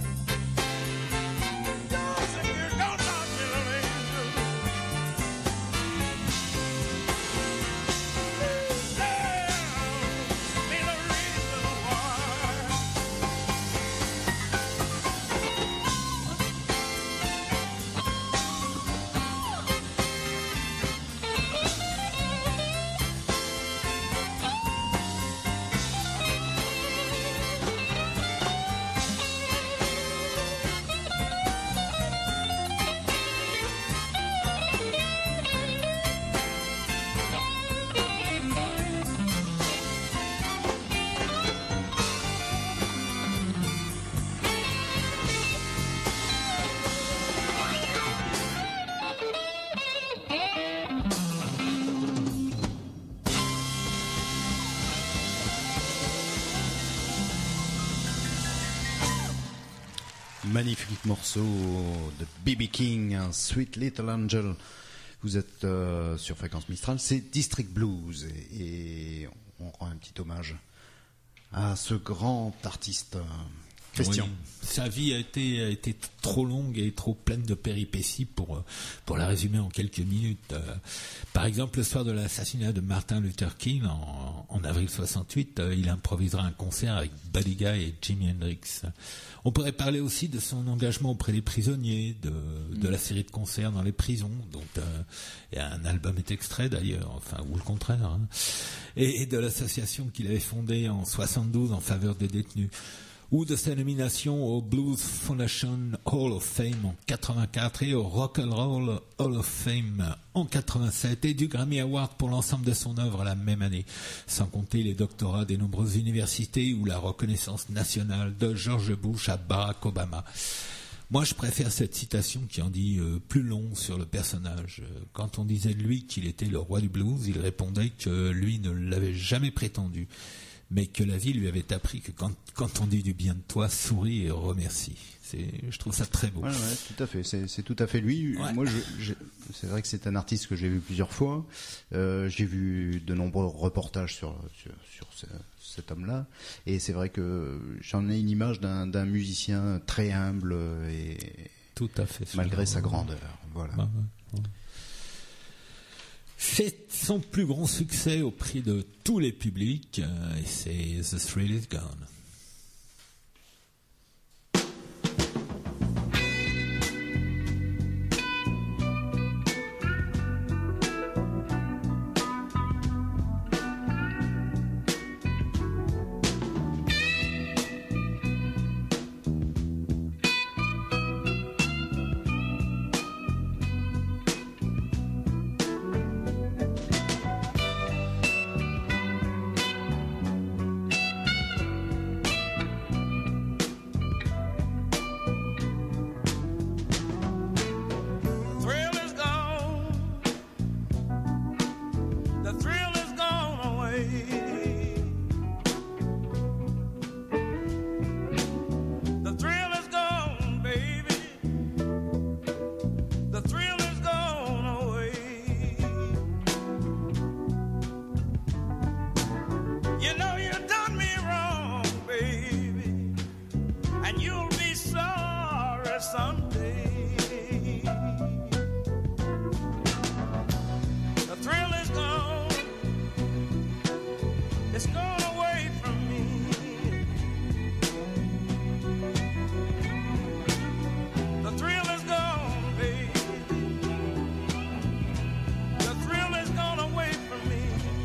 Don't sit here, don't talk to the angel. Please tell me the reason why. Magnifique morceau de B.B. King, un Sweet Little Angel. Vous êtes sur Fréquence Mistral, c'est District Blues et on rend un petit hommage à ce grand artiste. Christian. Oui, sa vie a été trop longue et trop pleine de péripéties pour la résumer en quelques minutes. Par exemple, le soir de l'assassinat de Martin Luther King en avril 68, il improvisera un concert avec Buddy Guy et Jimi Hendrix. On pourrait parler aussi de son engagement auprès des prisonniers, de la série de concerts dans les prisons, dont un album est extrait d'ailleurs, enfin ou le contraire, hein, et de l'association qu'il avait fondée en 72 en faveur des détenus, ou de sa nomination au Blues Foundation Hall of Fame en 84 et au Rock and Roll Hall of Fame en 87 et du Grammy Award pour l'ensemble de son œuvre la même année, sans compter les doctorats des nombreuses universités ou la reconnaissance nationale de George Bush à Barack Obama. Moi, je préfère cette citation qui en dit plus long sur le personnage. Quand on disait de lui qu'il était le roi du blues, il répondait que lui ne l'avait jamais prétendu, mais que la vie lui avait appris que quand on dit du bien de toi, souris et remercie. Je trouve ça très beau. Ouais, tout à fait. C'est tout à fait lui. Ouais. Moi, c'est vrai que c'est un artiste que j'ai vu plusieurs fois. J'ai vu de nombreux reportages sur cet homme-là, et c'est vrai que j'en ai une image d'un musicien très humble et tout à fait, malgré sa grandeur. Voilà. Ouais. C'est son plus grand succès au prix de tous les publics, et c'est The Thrill Is Gone. someday. The thrill is gone. It's gone away from me. The thrill is gone, baby. The thrill is gone away from me.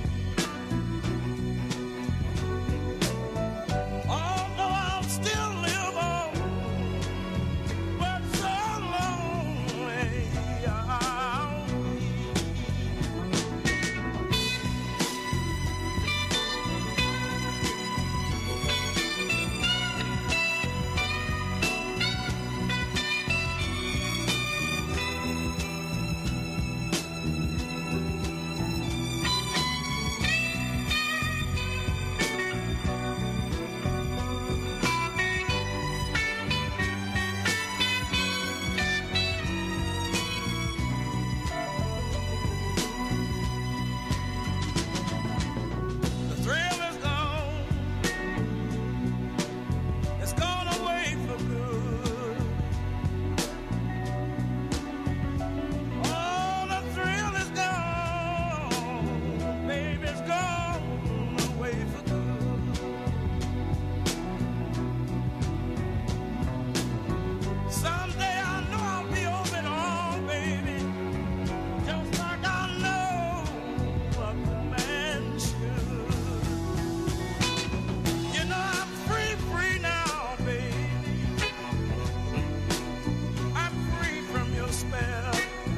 Although I'll still live on, but so lonely I'll be. The thrill is gone. It's gone away for good. Oh, the thrill is gone. Baby, it's gone away for good. Someday I know I'll be over it all, baby. Just like I know a good man should. You know I'm free, free now, baby. I'm free from your spell.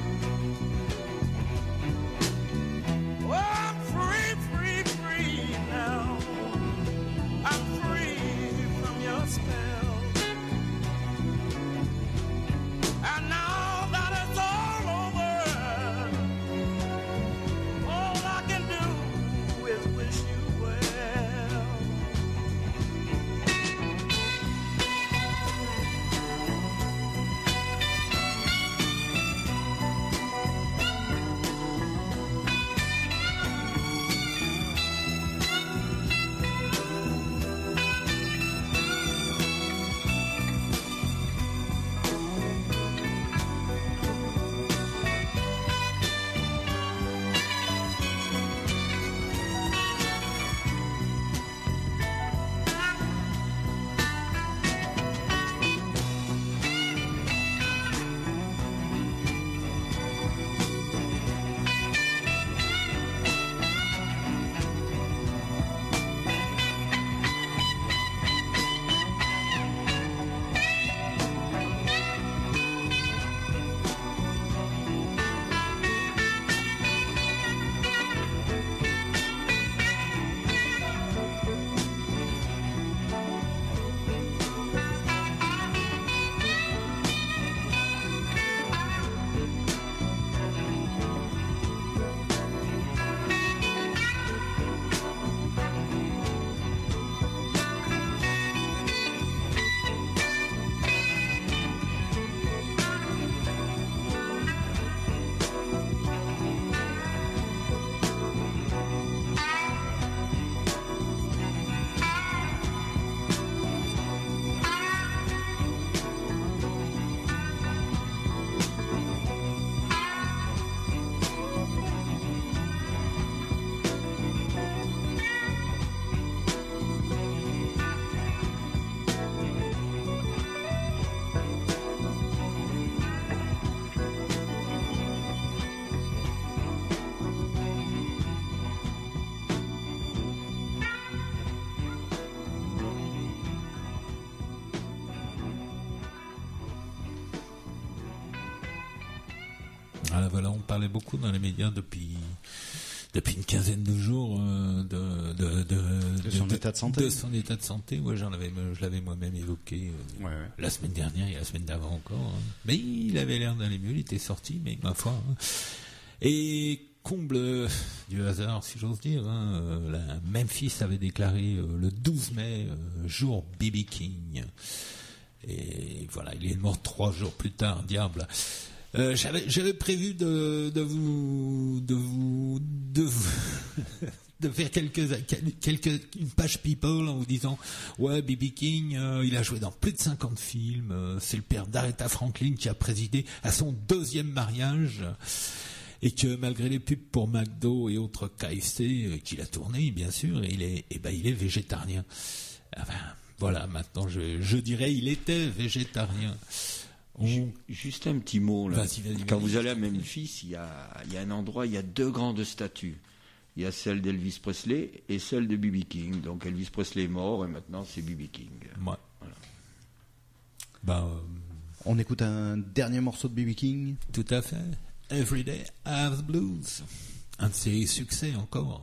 Oh, I'm free, free, free now. I'm free from your spell. And now that it's all over, all I can do is wish you well. Voilà, on parlait beaucoup dans les médias depuis une quinzaine de jours de son état de santé. De son état de santé, ouais, je l'avais moi-même évoqué la semaine dernière et la semaine d'avant encore. Hein. Mais il avait l'air d'aller mieux, il était sorti, mais ma foi. Hein. Et comble du hasard, si j'ose dire, hein, Memphis avait déclaré le 12 mai jour B.B. King. Et voilà, il est mort 3 jours plus tard, diable. J'avais prévu de vous de faire une page People en vous disant ouais, B.B. King, il a joué dans plus de 50 films, c'est le père d'Aretha Franklin qui a présidé à son 2e mariage, et que malgré les pubs pour McDo et autres KFC qu'il a tourné, bien sûr, il est végétarien. Enfin, voilà, maintenant je dirais il était végétarien. Juste un petit mot là. Vas-y, quand vous allez à Memphis, il y a un endroit, il y a 2 grandes statues. Il y a celle d'Elvis Presley et celle de B.B. King. Donc Elvis Presley est mort et maintenant c'est B.B. King. Ouais. Voilà. On écoute un dernier morceau de B.B. King. Tout à fait. Every Day I Have the Blues. Un de ses succès encore.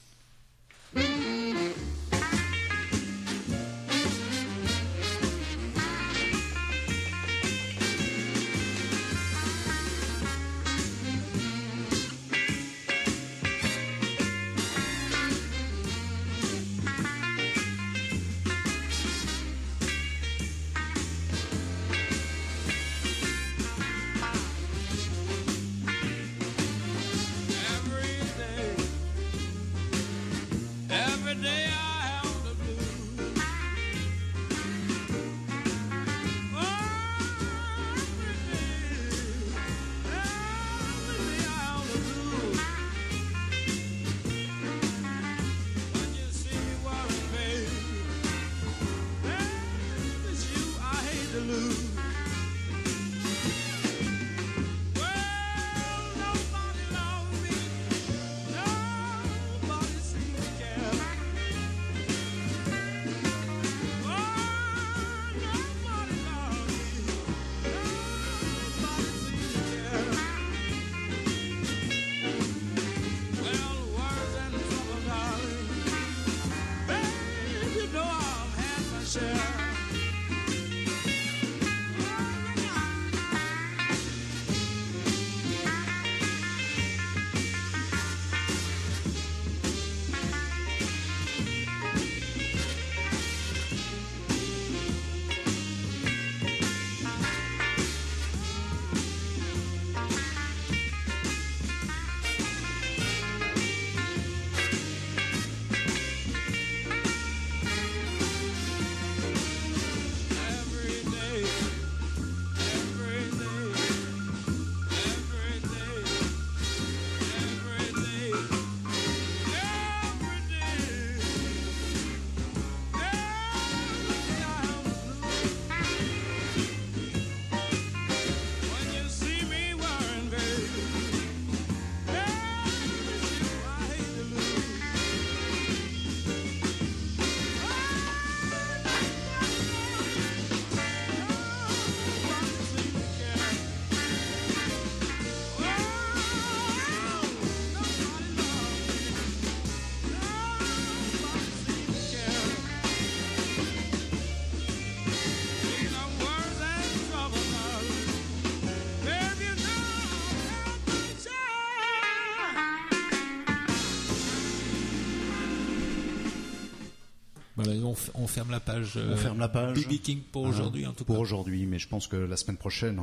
On ferme la page. On ferme la page. B.B. King pour aujourd'hui, en tout cas. Pour aujourd'hui, mais je pense que la semaine prochaine,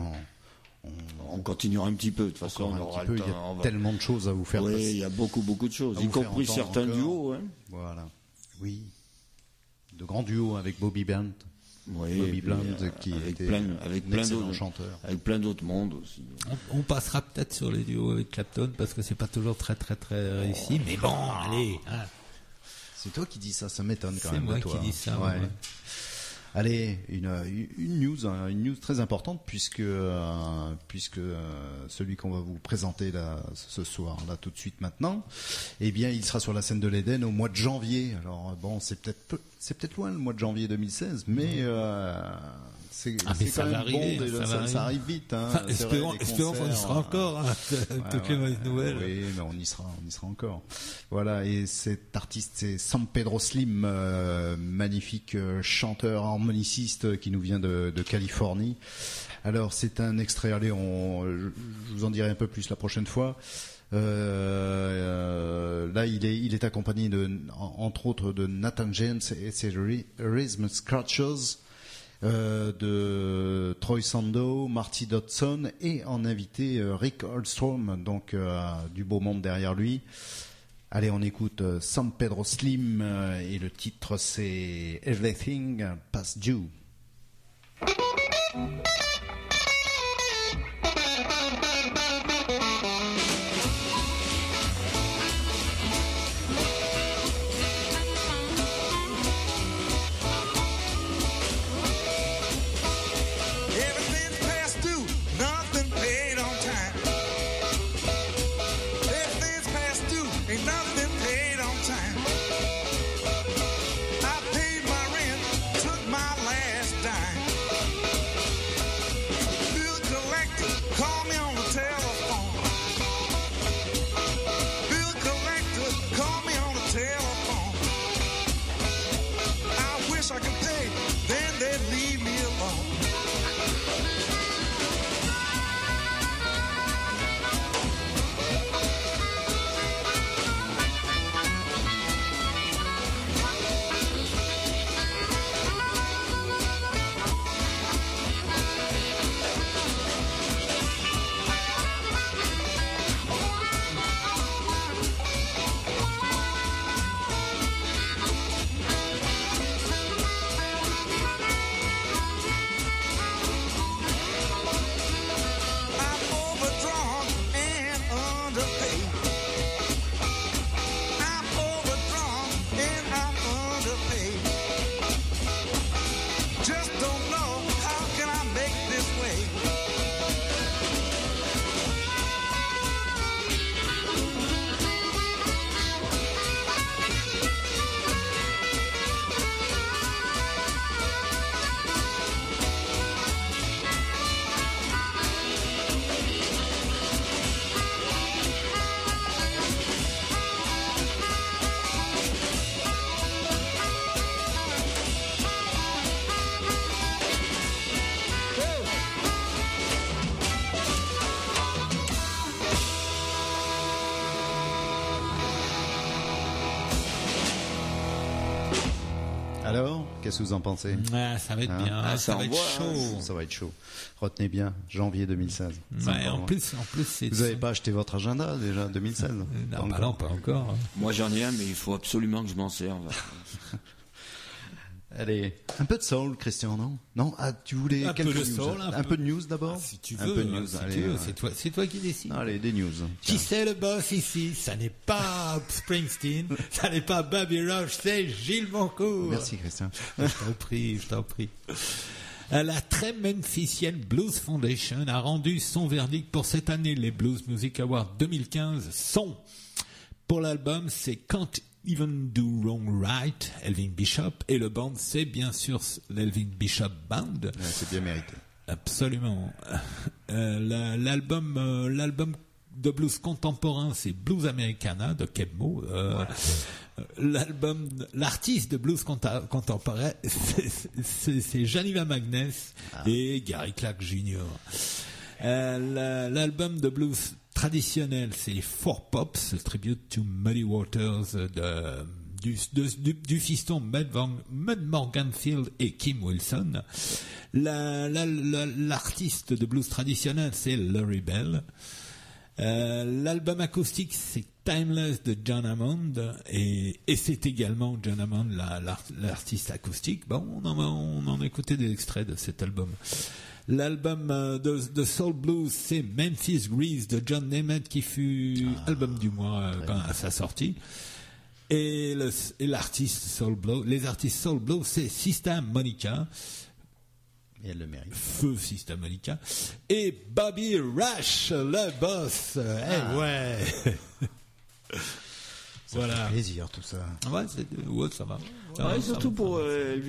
on continuera un petit peu. De toute façon, on aura le temps. Il y a tellement de choses à vous faire passer. Oui, il y a beaucoup de choses, y compris certains duos. Hein. Voilà. Oui. De grands duos avec Bobby Bland. Oui, Bobby Bland qui avec était plein d'autres chanteurs. Avec plein d'autres mondes aussi. On passera peut-être sur les duos avec Clapton parce que c'est pas toujours très réussi. Mais bon, allez. Hein. C'est toi qui dis ça, ça m'étonne quand même. C'est moi toi. qui dis ça. Ouais. Ouais. Allez, une news très importante puisque celui qu'on va vous présenter là ce soir, là tout de suite maintenant, eh bien, il sera sur la scène de l'Éden au mois de janvier. Alors bon, c'est peut-être loin le mois de janvier 2016, mais c'est quand même arriver, bon, ça arrive vite. Hein, espérons qu'on y sera encore. Hein, toutes les mauvaises nouvelles. Oui, mais on y sera encore. Voilà, et cet artiste, c'est San Pedro Slim, magnifique chanteur harmoniciste qui nous vient de Californie. Alors, c'est un extrait. Allez, je vous en dirai un peu plus la prochaine fois. Là, il est accompagné entre autres de Nathan James et ses Rhythm Scratchers. De Troy Sando, Marty Dodson et en invité Rick Oldstrom, donc du beau monde derrière lui. Allez, on écoute San Pedro Slim et le titre c'est Everything Past You. Everything's past due, nothing paid on time. Everything's past due, ain't nothing paid on time. I paid my rent, took my last dime. Bill collector, call me on the telephone. Bill collector, call me on the telephone. I wish I could pay, then they'd leave me alone. I'm overdrawn and underpaid. I'm overdrawn and I'm underpaid. Just don't know how can I make this way. Alors, qu'est-ce que vous en pensez? Ah, ça va être Hein? bien, ça va être chaud. Ça va être chaud. Retenez bien, janvier 2016. C'est Ouais, encore en loin. plus, c'est. Vous n'avez pas acheté votre agenda déjà 2016? Non, bah non, pas encore. Moi j'en ai un, mais il faut absolument que je m'en serve. Allez, un peu de soul, Christian, non? Non? Ah, tu voulais Un quelques peu de news. soul, un peu de news d'abord? Si tu Un veux, peu de news, si allez, tu veux, ouais. c'est toi qui décides. Allez, des news. Qui c'est le boss ici? Ça n'est pas Springsteen, ça n'est pas Bobby Rush, c'est Gilles Boncourt. Merci, Christian. Je t'en prie. La très memphisienne Blues Foundation a rendu son verdict pour cette année. Les Blues Music Awards 2015 sont, pour l'album, c'est Can't Even Do Wrong Right, Elvin Bishop, et le band, c'est bien sûr l'Elvin Bishop Band. Ouais, c'est bien mérité. Absolument. L'album de blues contemporain, c'est Blues Americana de Kebmo. L'artiste de blues contemporain, c'est Janiva Magness et Gary Clark Jr. L'album de blues traditionnel, c'est Four Pops, tribute to Muddy Waters du fiston Mud Morganfield et Kim Wilson. L'artiste de blues traditionnel, c'est Larry Bell. L'album acoustique, c'est Timeless de John Hammond, et c'est également John Hammond l'artiste acoustique. Bon, on en a écouté des extraits de cet album. L'album de Soul Blues, c'est Memphis Grease de John Nemeth, qui fut album du mois à sa sortie. Et l'artiste Soul Blues, les artistes Soul Blues, c'est Sista Monica. Et elle le mérite. Feu Sista Monica. Et Bobby Rush, le boss. Ouais. Voilà. Ça fait plaisir, tout ça. Ouais, ça va. Ouais, surtout pour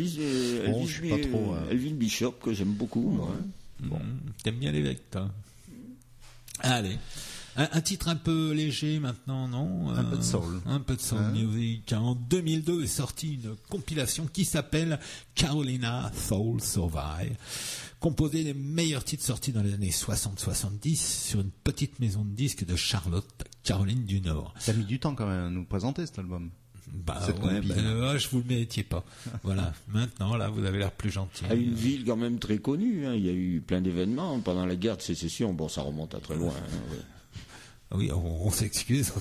Elvin Bishop, que j'aime beaucoup, moi. Bon. T'aimes bien l'évêque, toi. Allez. Un titre un peu léger maintenant, non? Un peu de soul. Un peu de soul music. En 2002 est sortie une compilation qui s'appelle Carolina Soul Survive, composée des meilleurs titres sortis dans les années 60-70 sur une petite maison de disques de Charlotte, Caroline du Nord. Ça a mis du temps quand même à nous présenter cet album. Je vous le méritiez pas. Voilà. Maintenant, là, vous avez l'air plus gentil. À une ville quand même très connue, hein. Il y a eu plein d'événements pendant la guerre de sécession. Bon, ça remonte à très loin. Hein, ouais. Oui, on s'excuse.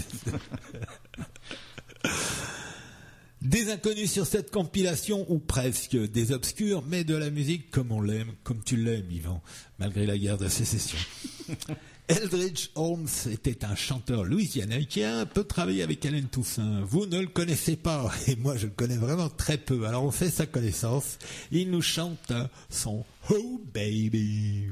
Des inconnus sur cette compilation, ou presque, des obscurs, mais de la musique comme on l'aime, comme tu l'aimes, Yvan, malgré la guerre de sécession. Eldridge Holmes était un chanteur louisianais qui a un peu travaillé avec Alain Toussaint. Vous ne le connaissez pas, et moi je le connais vraiment très peu. Alors on fait sa connaissance. Il nous chante son Oh Baby.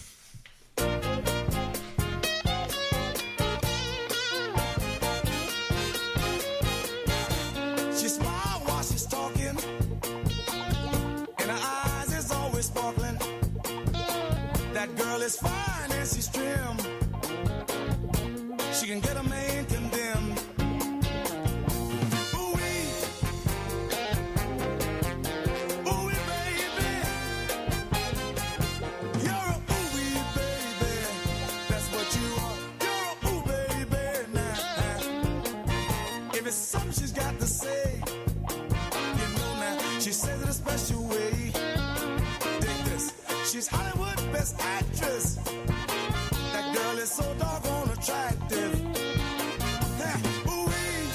She smiles while she's talking, and her eyes is always sparkling. That girl is fine and she's trim. She can get a man condemned. Ooh-wee. Ooh-wee, baby. You're a ooh-wee, baby. That's what you are. You're a ooh, baby. Now, if it's something she's got to say, you know now, she says it a special way. Dig this. She's Hollywood's best actress. That girl is so doggone attractive. Yeah, ooh-wee.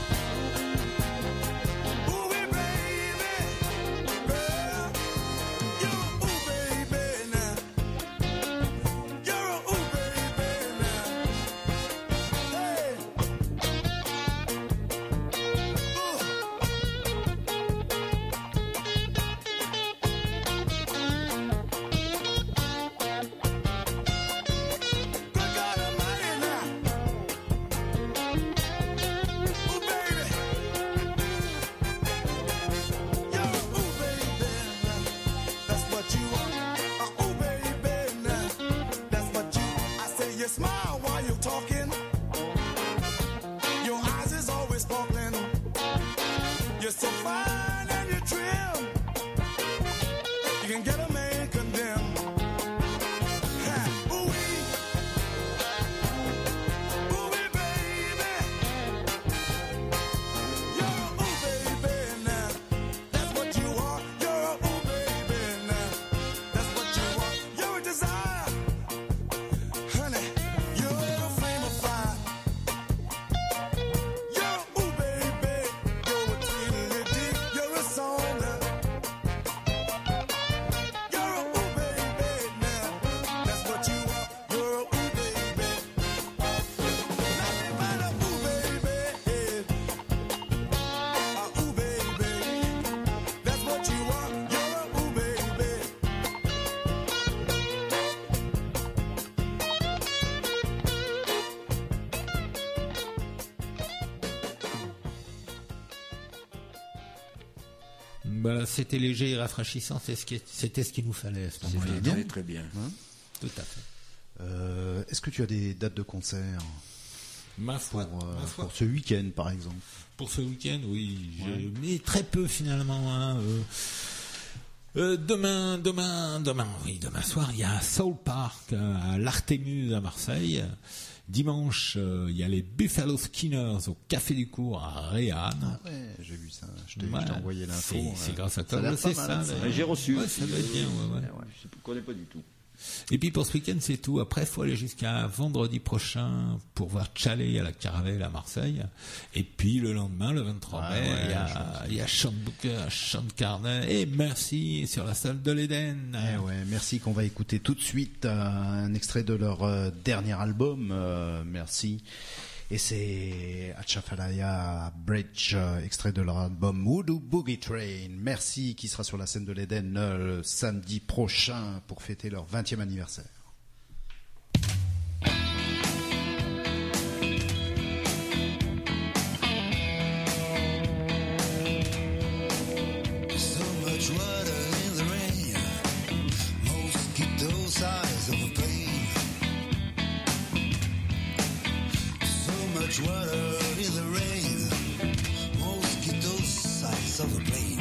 Ooh-wee, baby. Girl, you're a ooh, baby now. You're a ooh, baby now. Hey. Good God Almighty now. Ooh, baby. You're a ooh, baby now. That's what you are. Ooh, baby now. That's what you. I say you smile while you're talking. Your eyes is always sparkling. You're so fine and you're trim. You can get a man condemned. Ha, ooh-wee. Ooh-wee, baby. You're a ooh, baby now. That's what you are. You're a ooh, baby now. That's what you are. You're a desire. Honey, you're a flame of fire. You're a ooh, baby. You're a tweedledee. You're a song. You're a ooh, baby now. That's what you are. You're a ooh, baby. Nothing but a ooh, baby. A ooh, baby. That's what you are. You're a ooh, baby. Voilà, c'était léger et rafraîchissant, c'était ce qu'il nous fallait à ce moment-là. C'était très très bien. Tout à fait. Est-ce que tu as des dates de concert Ma foi. pour ce week-end, par exemple? Pour ce week-end, oui. Mais très peu finalement. Hein. Demain soir, il y a Soul Park à l'Artémuse à Marseille. Dimanche, il y a les Buffalo Skinners au Café du Cours à Réanne. Ah ouais, j'ai vu ça. Je t'ai envoyé l'info. C'est grâce à Ça toi. a l'air C'est pas mal, ça. J'ai reçu. Ouais, ça doit être bien. Ouais. Je ne connais pas du tout. Et puis pour ce week-end, c'est tout. Après, il faut aller jusqu'à vendredi prochain pour voir Chalet à la Caravelle à Marseille. Et puis le lendemain, le 23 mai, il y a Sean Booker, Sean Carter et Merci sur la salle de l'Éden. Merci qu'on va écouter tout de suite un extrait de leur dernier album, Merci. Et c'est Atchafalaya Bridge, extrait de leur album Voodoo Boogie Train. Merci, qui sera sur la scène de l'Éden le samedi prochain pour fêter leur 20e anniversaire. So much water in the rain, mosquito size of a plane. So much water in the rain, mosquito size of a plane.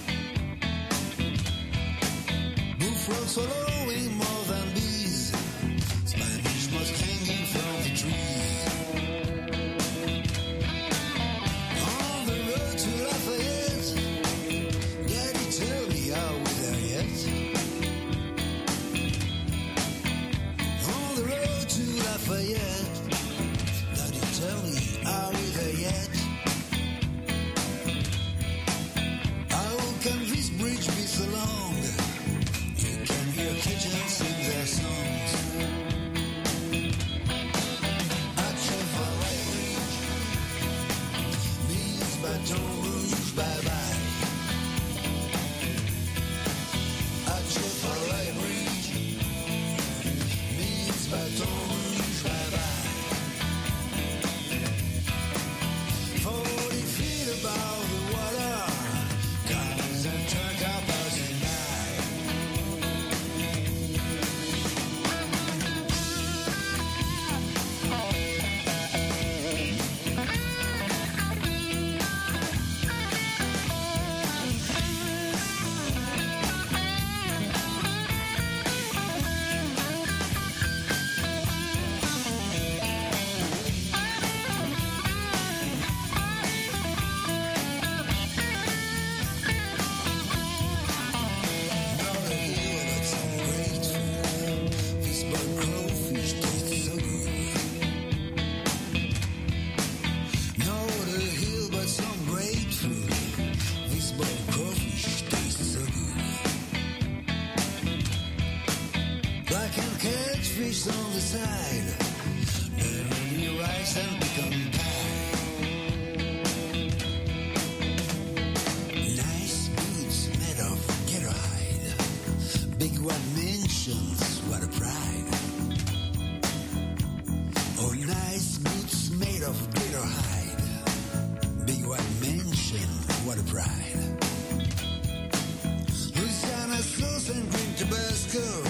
Bullfrogs following more than bees, Spanish moss hanging from the trees. On the road to Lafayette, Daddy, tell me, are we there yet? On the road to Lafayette, to be so long. You can hear pigeons sing their songs. Cheval Rouge, means Baton Rouge, bye bye. Cheval Rouge, means Baton Rouge, bye bye. 40 feet above the water, guns and turtle buzzing by. Fish on the side, then you rise and become pie. Nice boots made of gator hide, big white mansions, what a pride. Oh, nice boots made of gator hide, big white mansion, what a pride. Louisiana sauce and green Tabasco.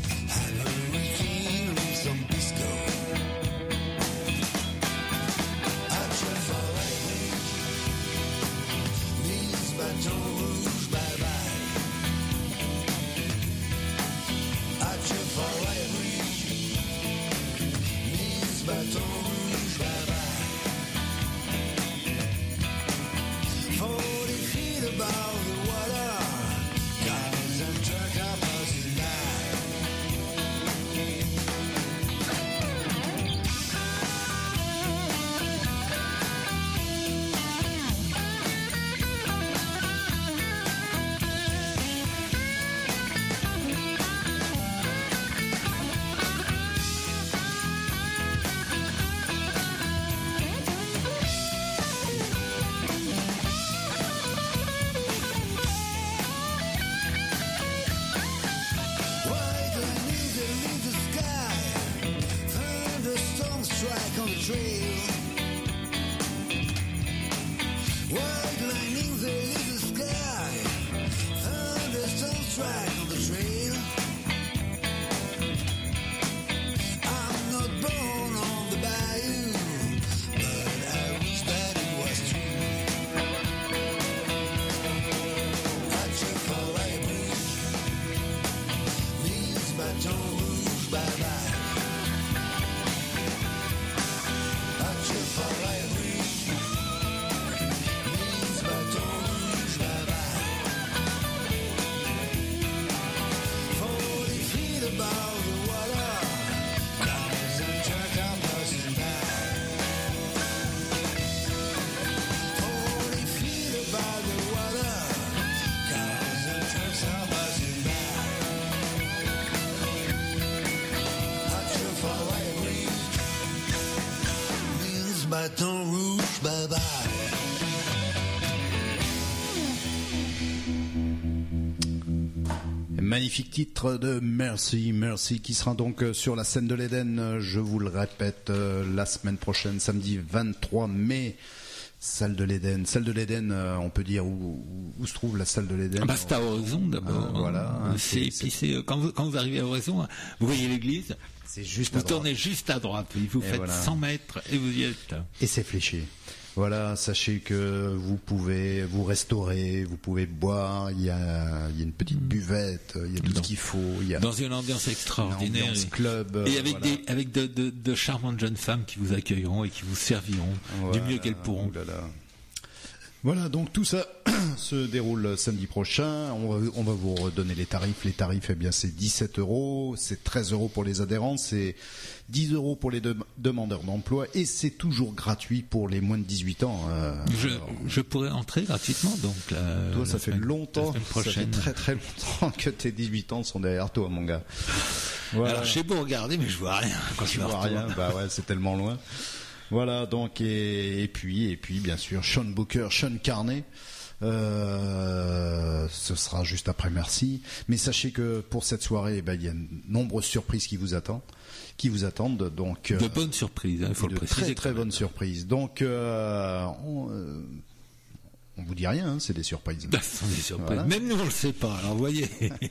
Baton Rouge, bye bye. Cheval Rouge, means Baton Rouge, bye bye. 40 feet above the water, guns and turtle buzzing by. Strike on the trail. White lightning, there is the sky. Thunderstorm strike on the trail. I'm not born on the bayou, but I wish that it was true. Cheval Rouge, means Baton Rouge, bye bye. Cheval Rouge, means Baton Rouge, bye bye. 40 feet above the water, guns and turtle buzzing by. 40 feet above the water, guns and turtle buzzing by. Cheval Rouge, Baton Rouge, bye bye. Magnifique titre de Mercy, Mercy, qui sera donc sur la scène de l'Éden, je vous le répète, la semaine prochaine, samedi 23 mai. Salle de l'Éden, on peut dire où se trouve la salle de l'Éden. C'est à Oraison d'abord. Voilà. Quand vous arrivez à Oraison, vous voyez l'église. C'est juste vous tournez juste à droite, vous faites voilà. 100 mètres et vous y êtes. Et c'est fléché. Voilà, sachez que vous pouvez vous restaurer, vous pouvez boire, il y a une petite buvette, il y a tout ce qu'il faut. Dans une ambiance extraordinaire. Une ambiance club. Et avec, voilà. avec de charmantes jeunes femmes qui vous accueilleront et qui vous serviront du mieux qu'elles pourront. Voilà, donc tout ça se déroule samedi prochain. On va vous redonner les tarifs. Les tarifs, eh bien, c'est 17 €, c'est 13 € pour les adhérents, c'est 10 € pour les demandeurs d'emploi et c'est toujours gratuit pour les moins de 18 ans. Je pourrais entrer gratuitement, donc. Toi, ça fait longtemps, ça fait très très longtemps que tes 18 ans sont derrière toi, mon gars. Voilà. Alors, je sais beau regarder, mais je vois rien. Quand tu vois rien, bah ouais, c'est tellement loin. Voilà, donc et puis bien sûr Sean Booker, Sean Carney, ce sera juste après Merci. Mais sachez que pour cette soirée, il y a de nombreuses surprises qui vous attendent. Donc de bonnes surprises, il faut le préciser. Très très bonnes surprises. Donc on vous dit rien, hein, c'est des surprises. Ce sont des surprises. Voilà. Même nous on le sait pas. Alors voyez.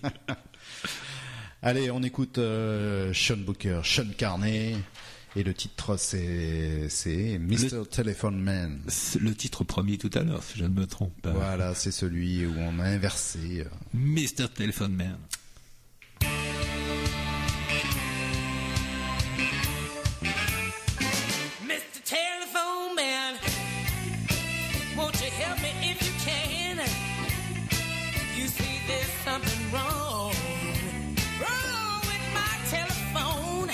Allez, on écoute Sean Booker, Sean Carney. Et le titre, c'est Mr. Telephone Man. Le titre premier tout à l'heure, si je ne me trompe pas. Voilà, c'est celui où on a inversé. Mr. Telephone Man. Mr. Telephone Man, won't you help me if you can? You see there's something wrong. Wrong with my telephone.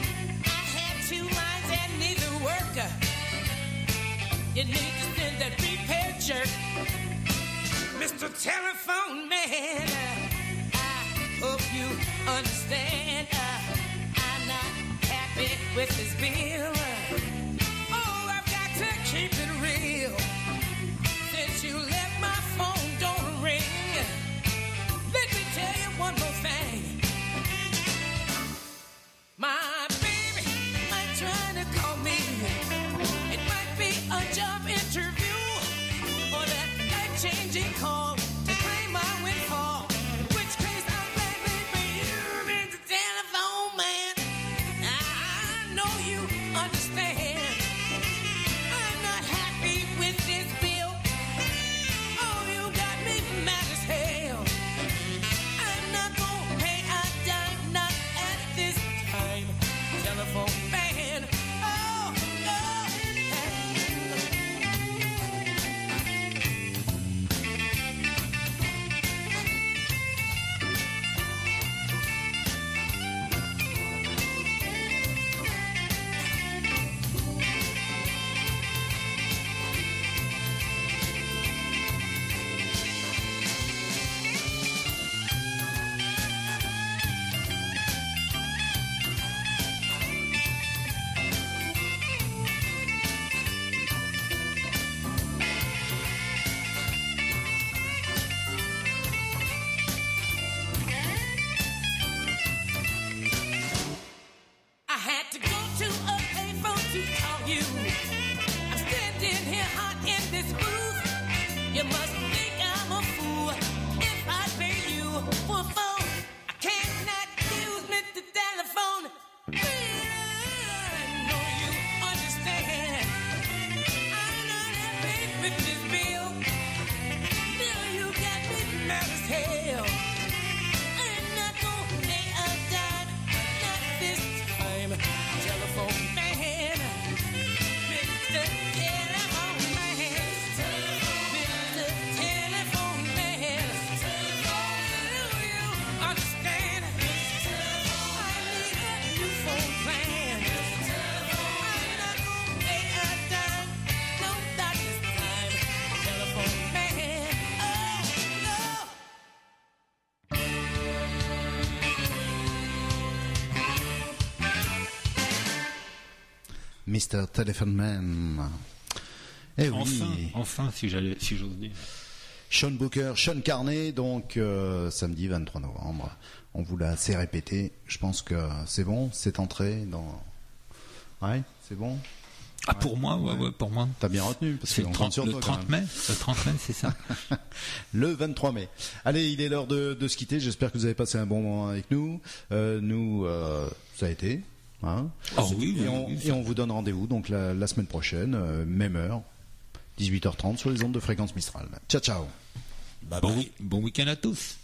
You need to send that repair jerk, Mr. Telephone Man. I hope you understand. I'm not happy with this bill. Oh, I've got to keep it real. Since you left my phone don't ring, let me tell you one more thing. My baby might try to call me. It might be a job interview or that life-changing call to claim my windfall. In which case I'll gladly be you, Mr. Telephone Man. I know you understand. I'm not happy with this bill. Oh, you got me mad as hell. I'm not gonna pay a dime, not at this time. Telephone Man. Oh, no. I had to go to a payphone to call you. I'm standing here hot in this booth. You must think I'm a fool if I pay you for a phone. I cannot use Mr. Telephone. I know you understand. I'm not happy with this bill. Still, you got me mad as hell. I'm not gonna pay a dime, not this time. Telephone Man, Mr. Telephone Man, Mr. Telephone Man. Do you understand? I need a new phone plan. I'm not gonna pay a dime, no, not this time. Telephone Man, oh no. Mr. Telephone Man. Eh oui. Enfin, si j'ose dire. Sean Booker, Sean Carney, donc samedi 23 novembre. On vous l'a assez répété. Je pense que c'est bon, c'est entré dans. Ouais, c'est bon. Ah, pour moi, ouais, pour moi. T'as bien retenu parce C'est qu'on le compte 30, sur le toi, 30 quand même. mai. Le 30 mai, c'est ça. Le 23 mai. Allez, il est l'heure de se quitter. J'espère que vous avez passé un bon moment avec nous. Nous, ça a été. Hein. Oh oui, Et on vous donne rendez-vous donc la semaine prochaine, même heure, 18h30 sur les ondes de Fréquence Mistral. Ciao, ciao. Bon week-end à tous.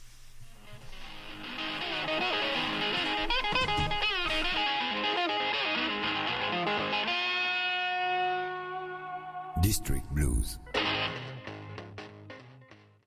District Blues.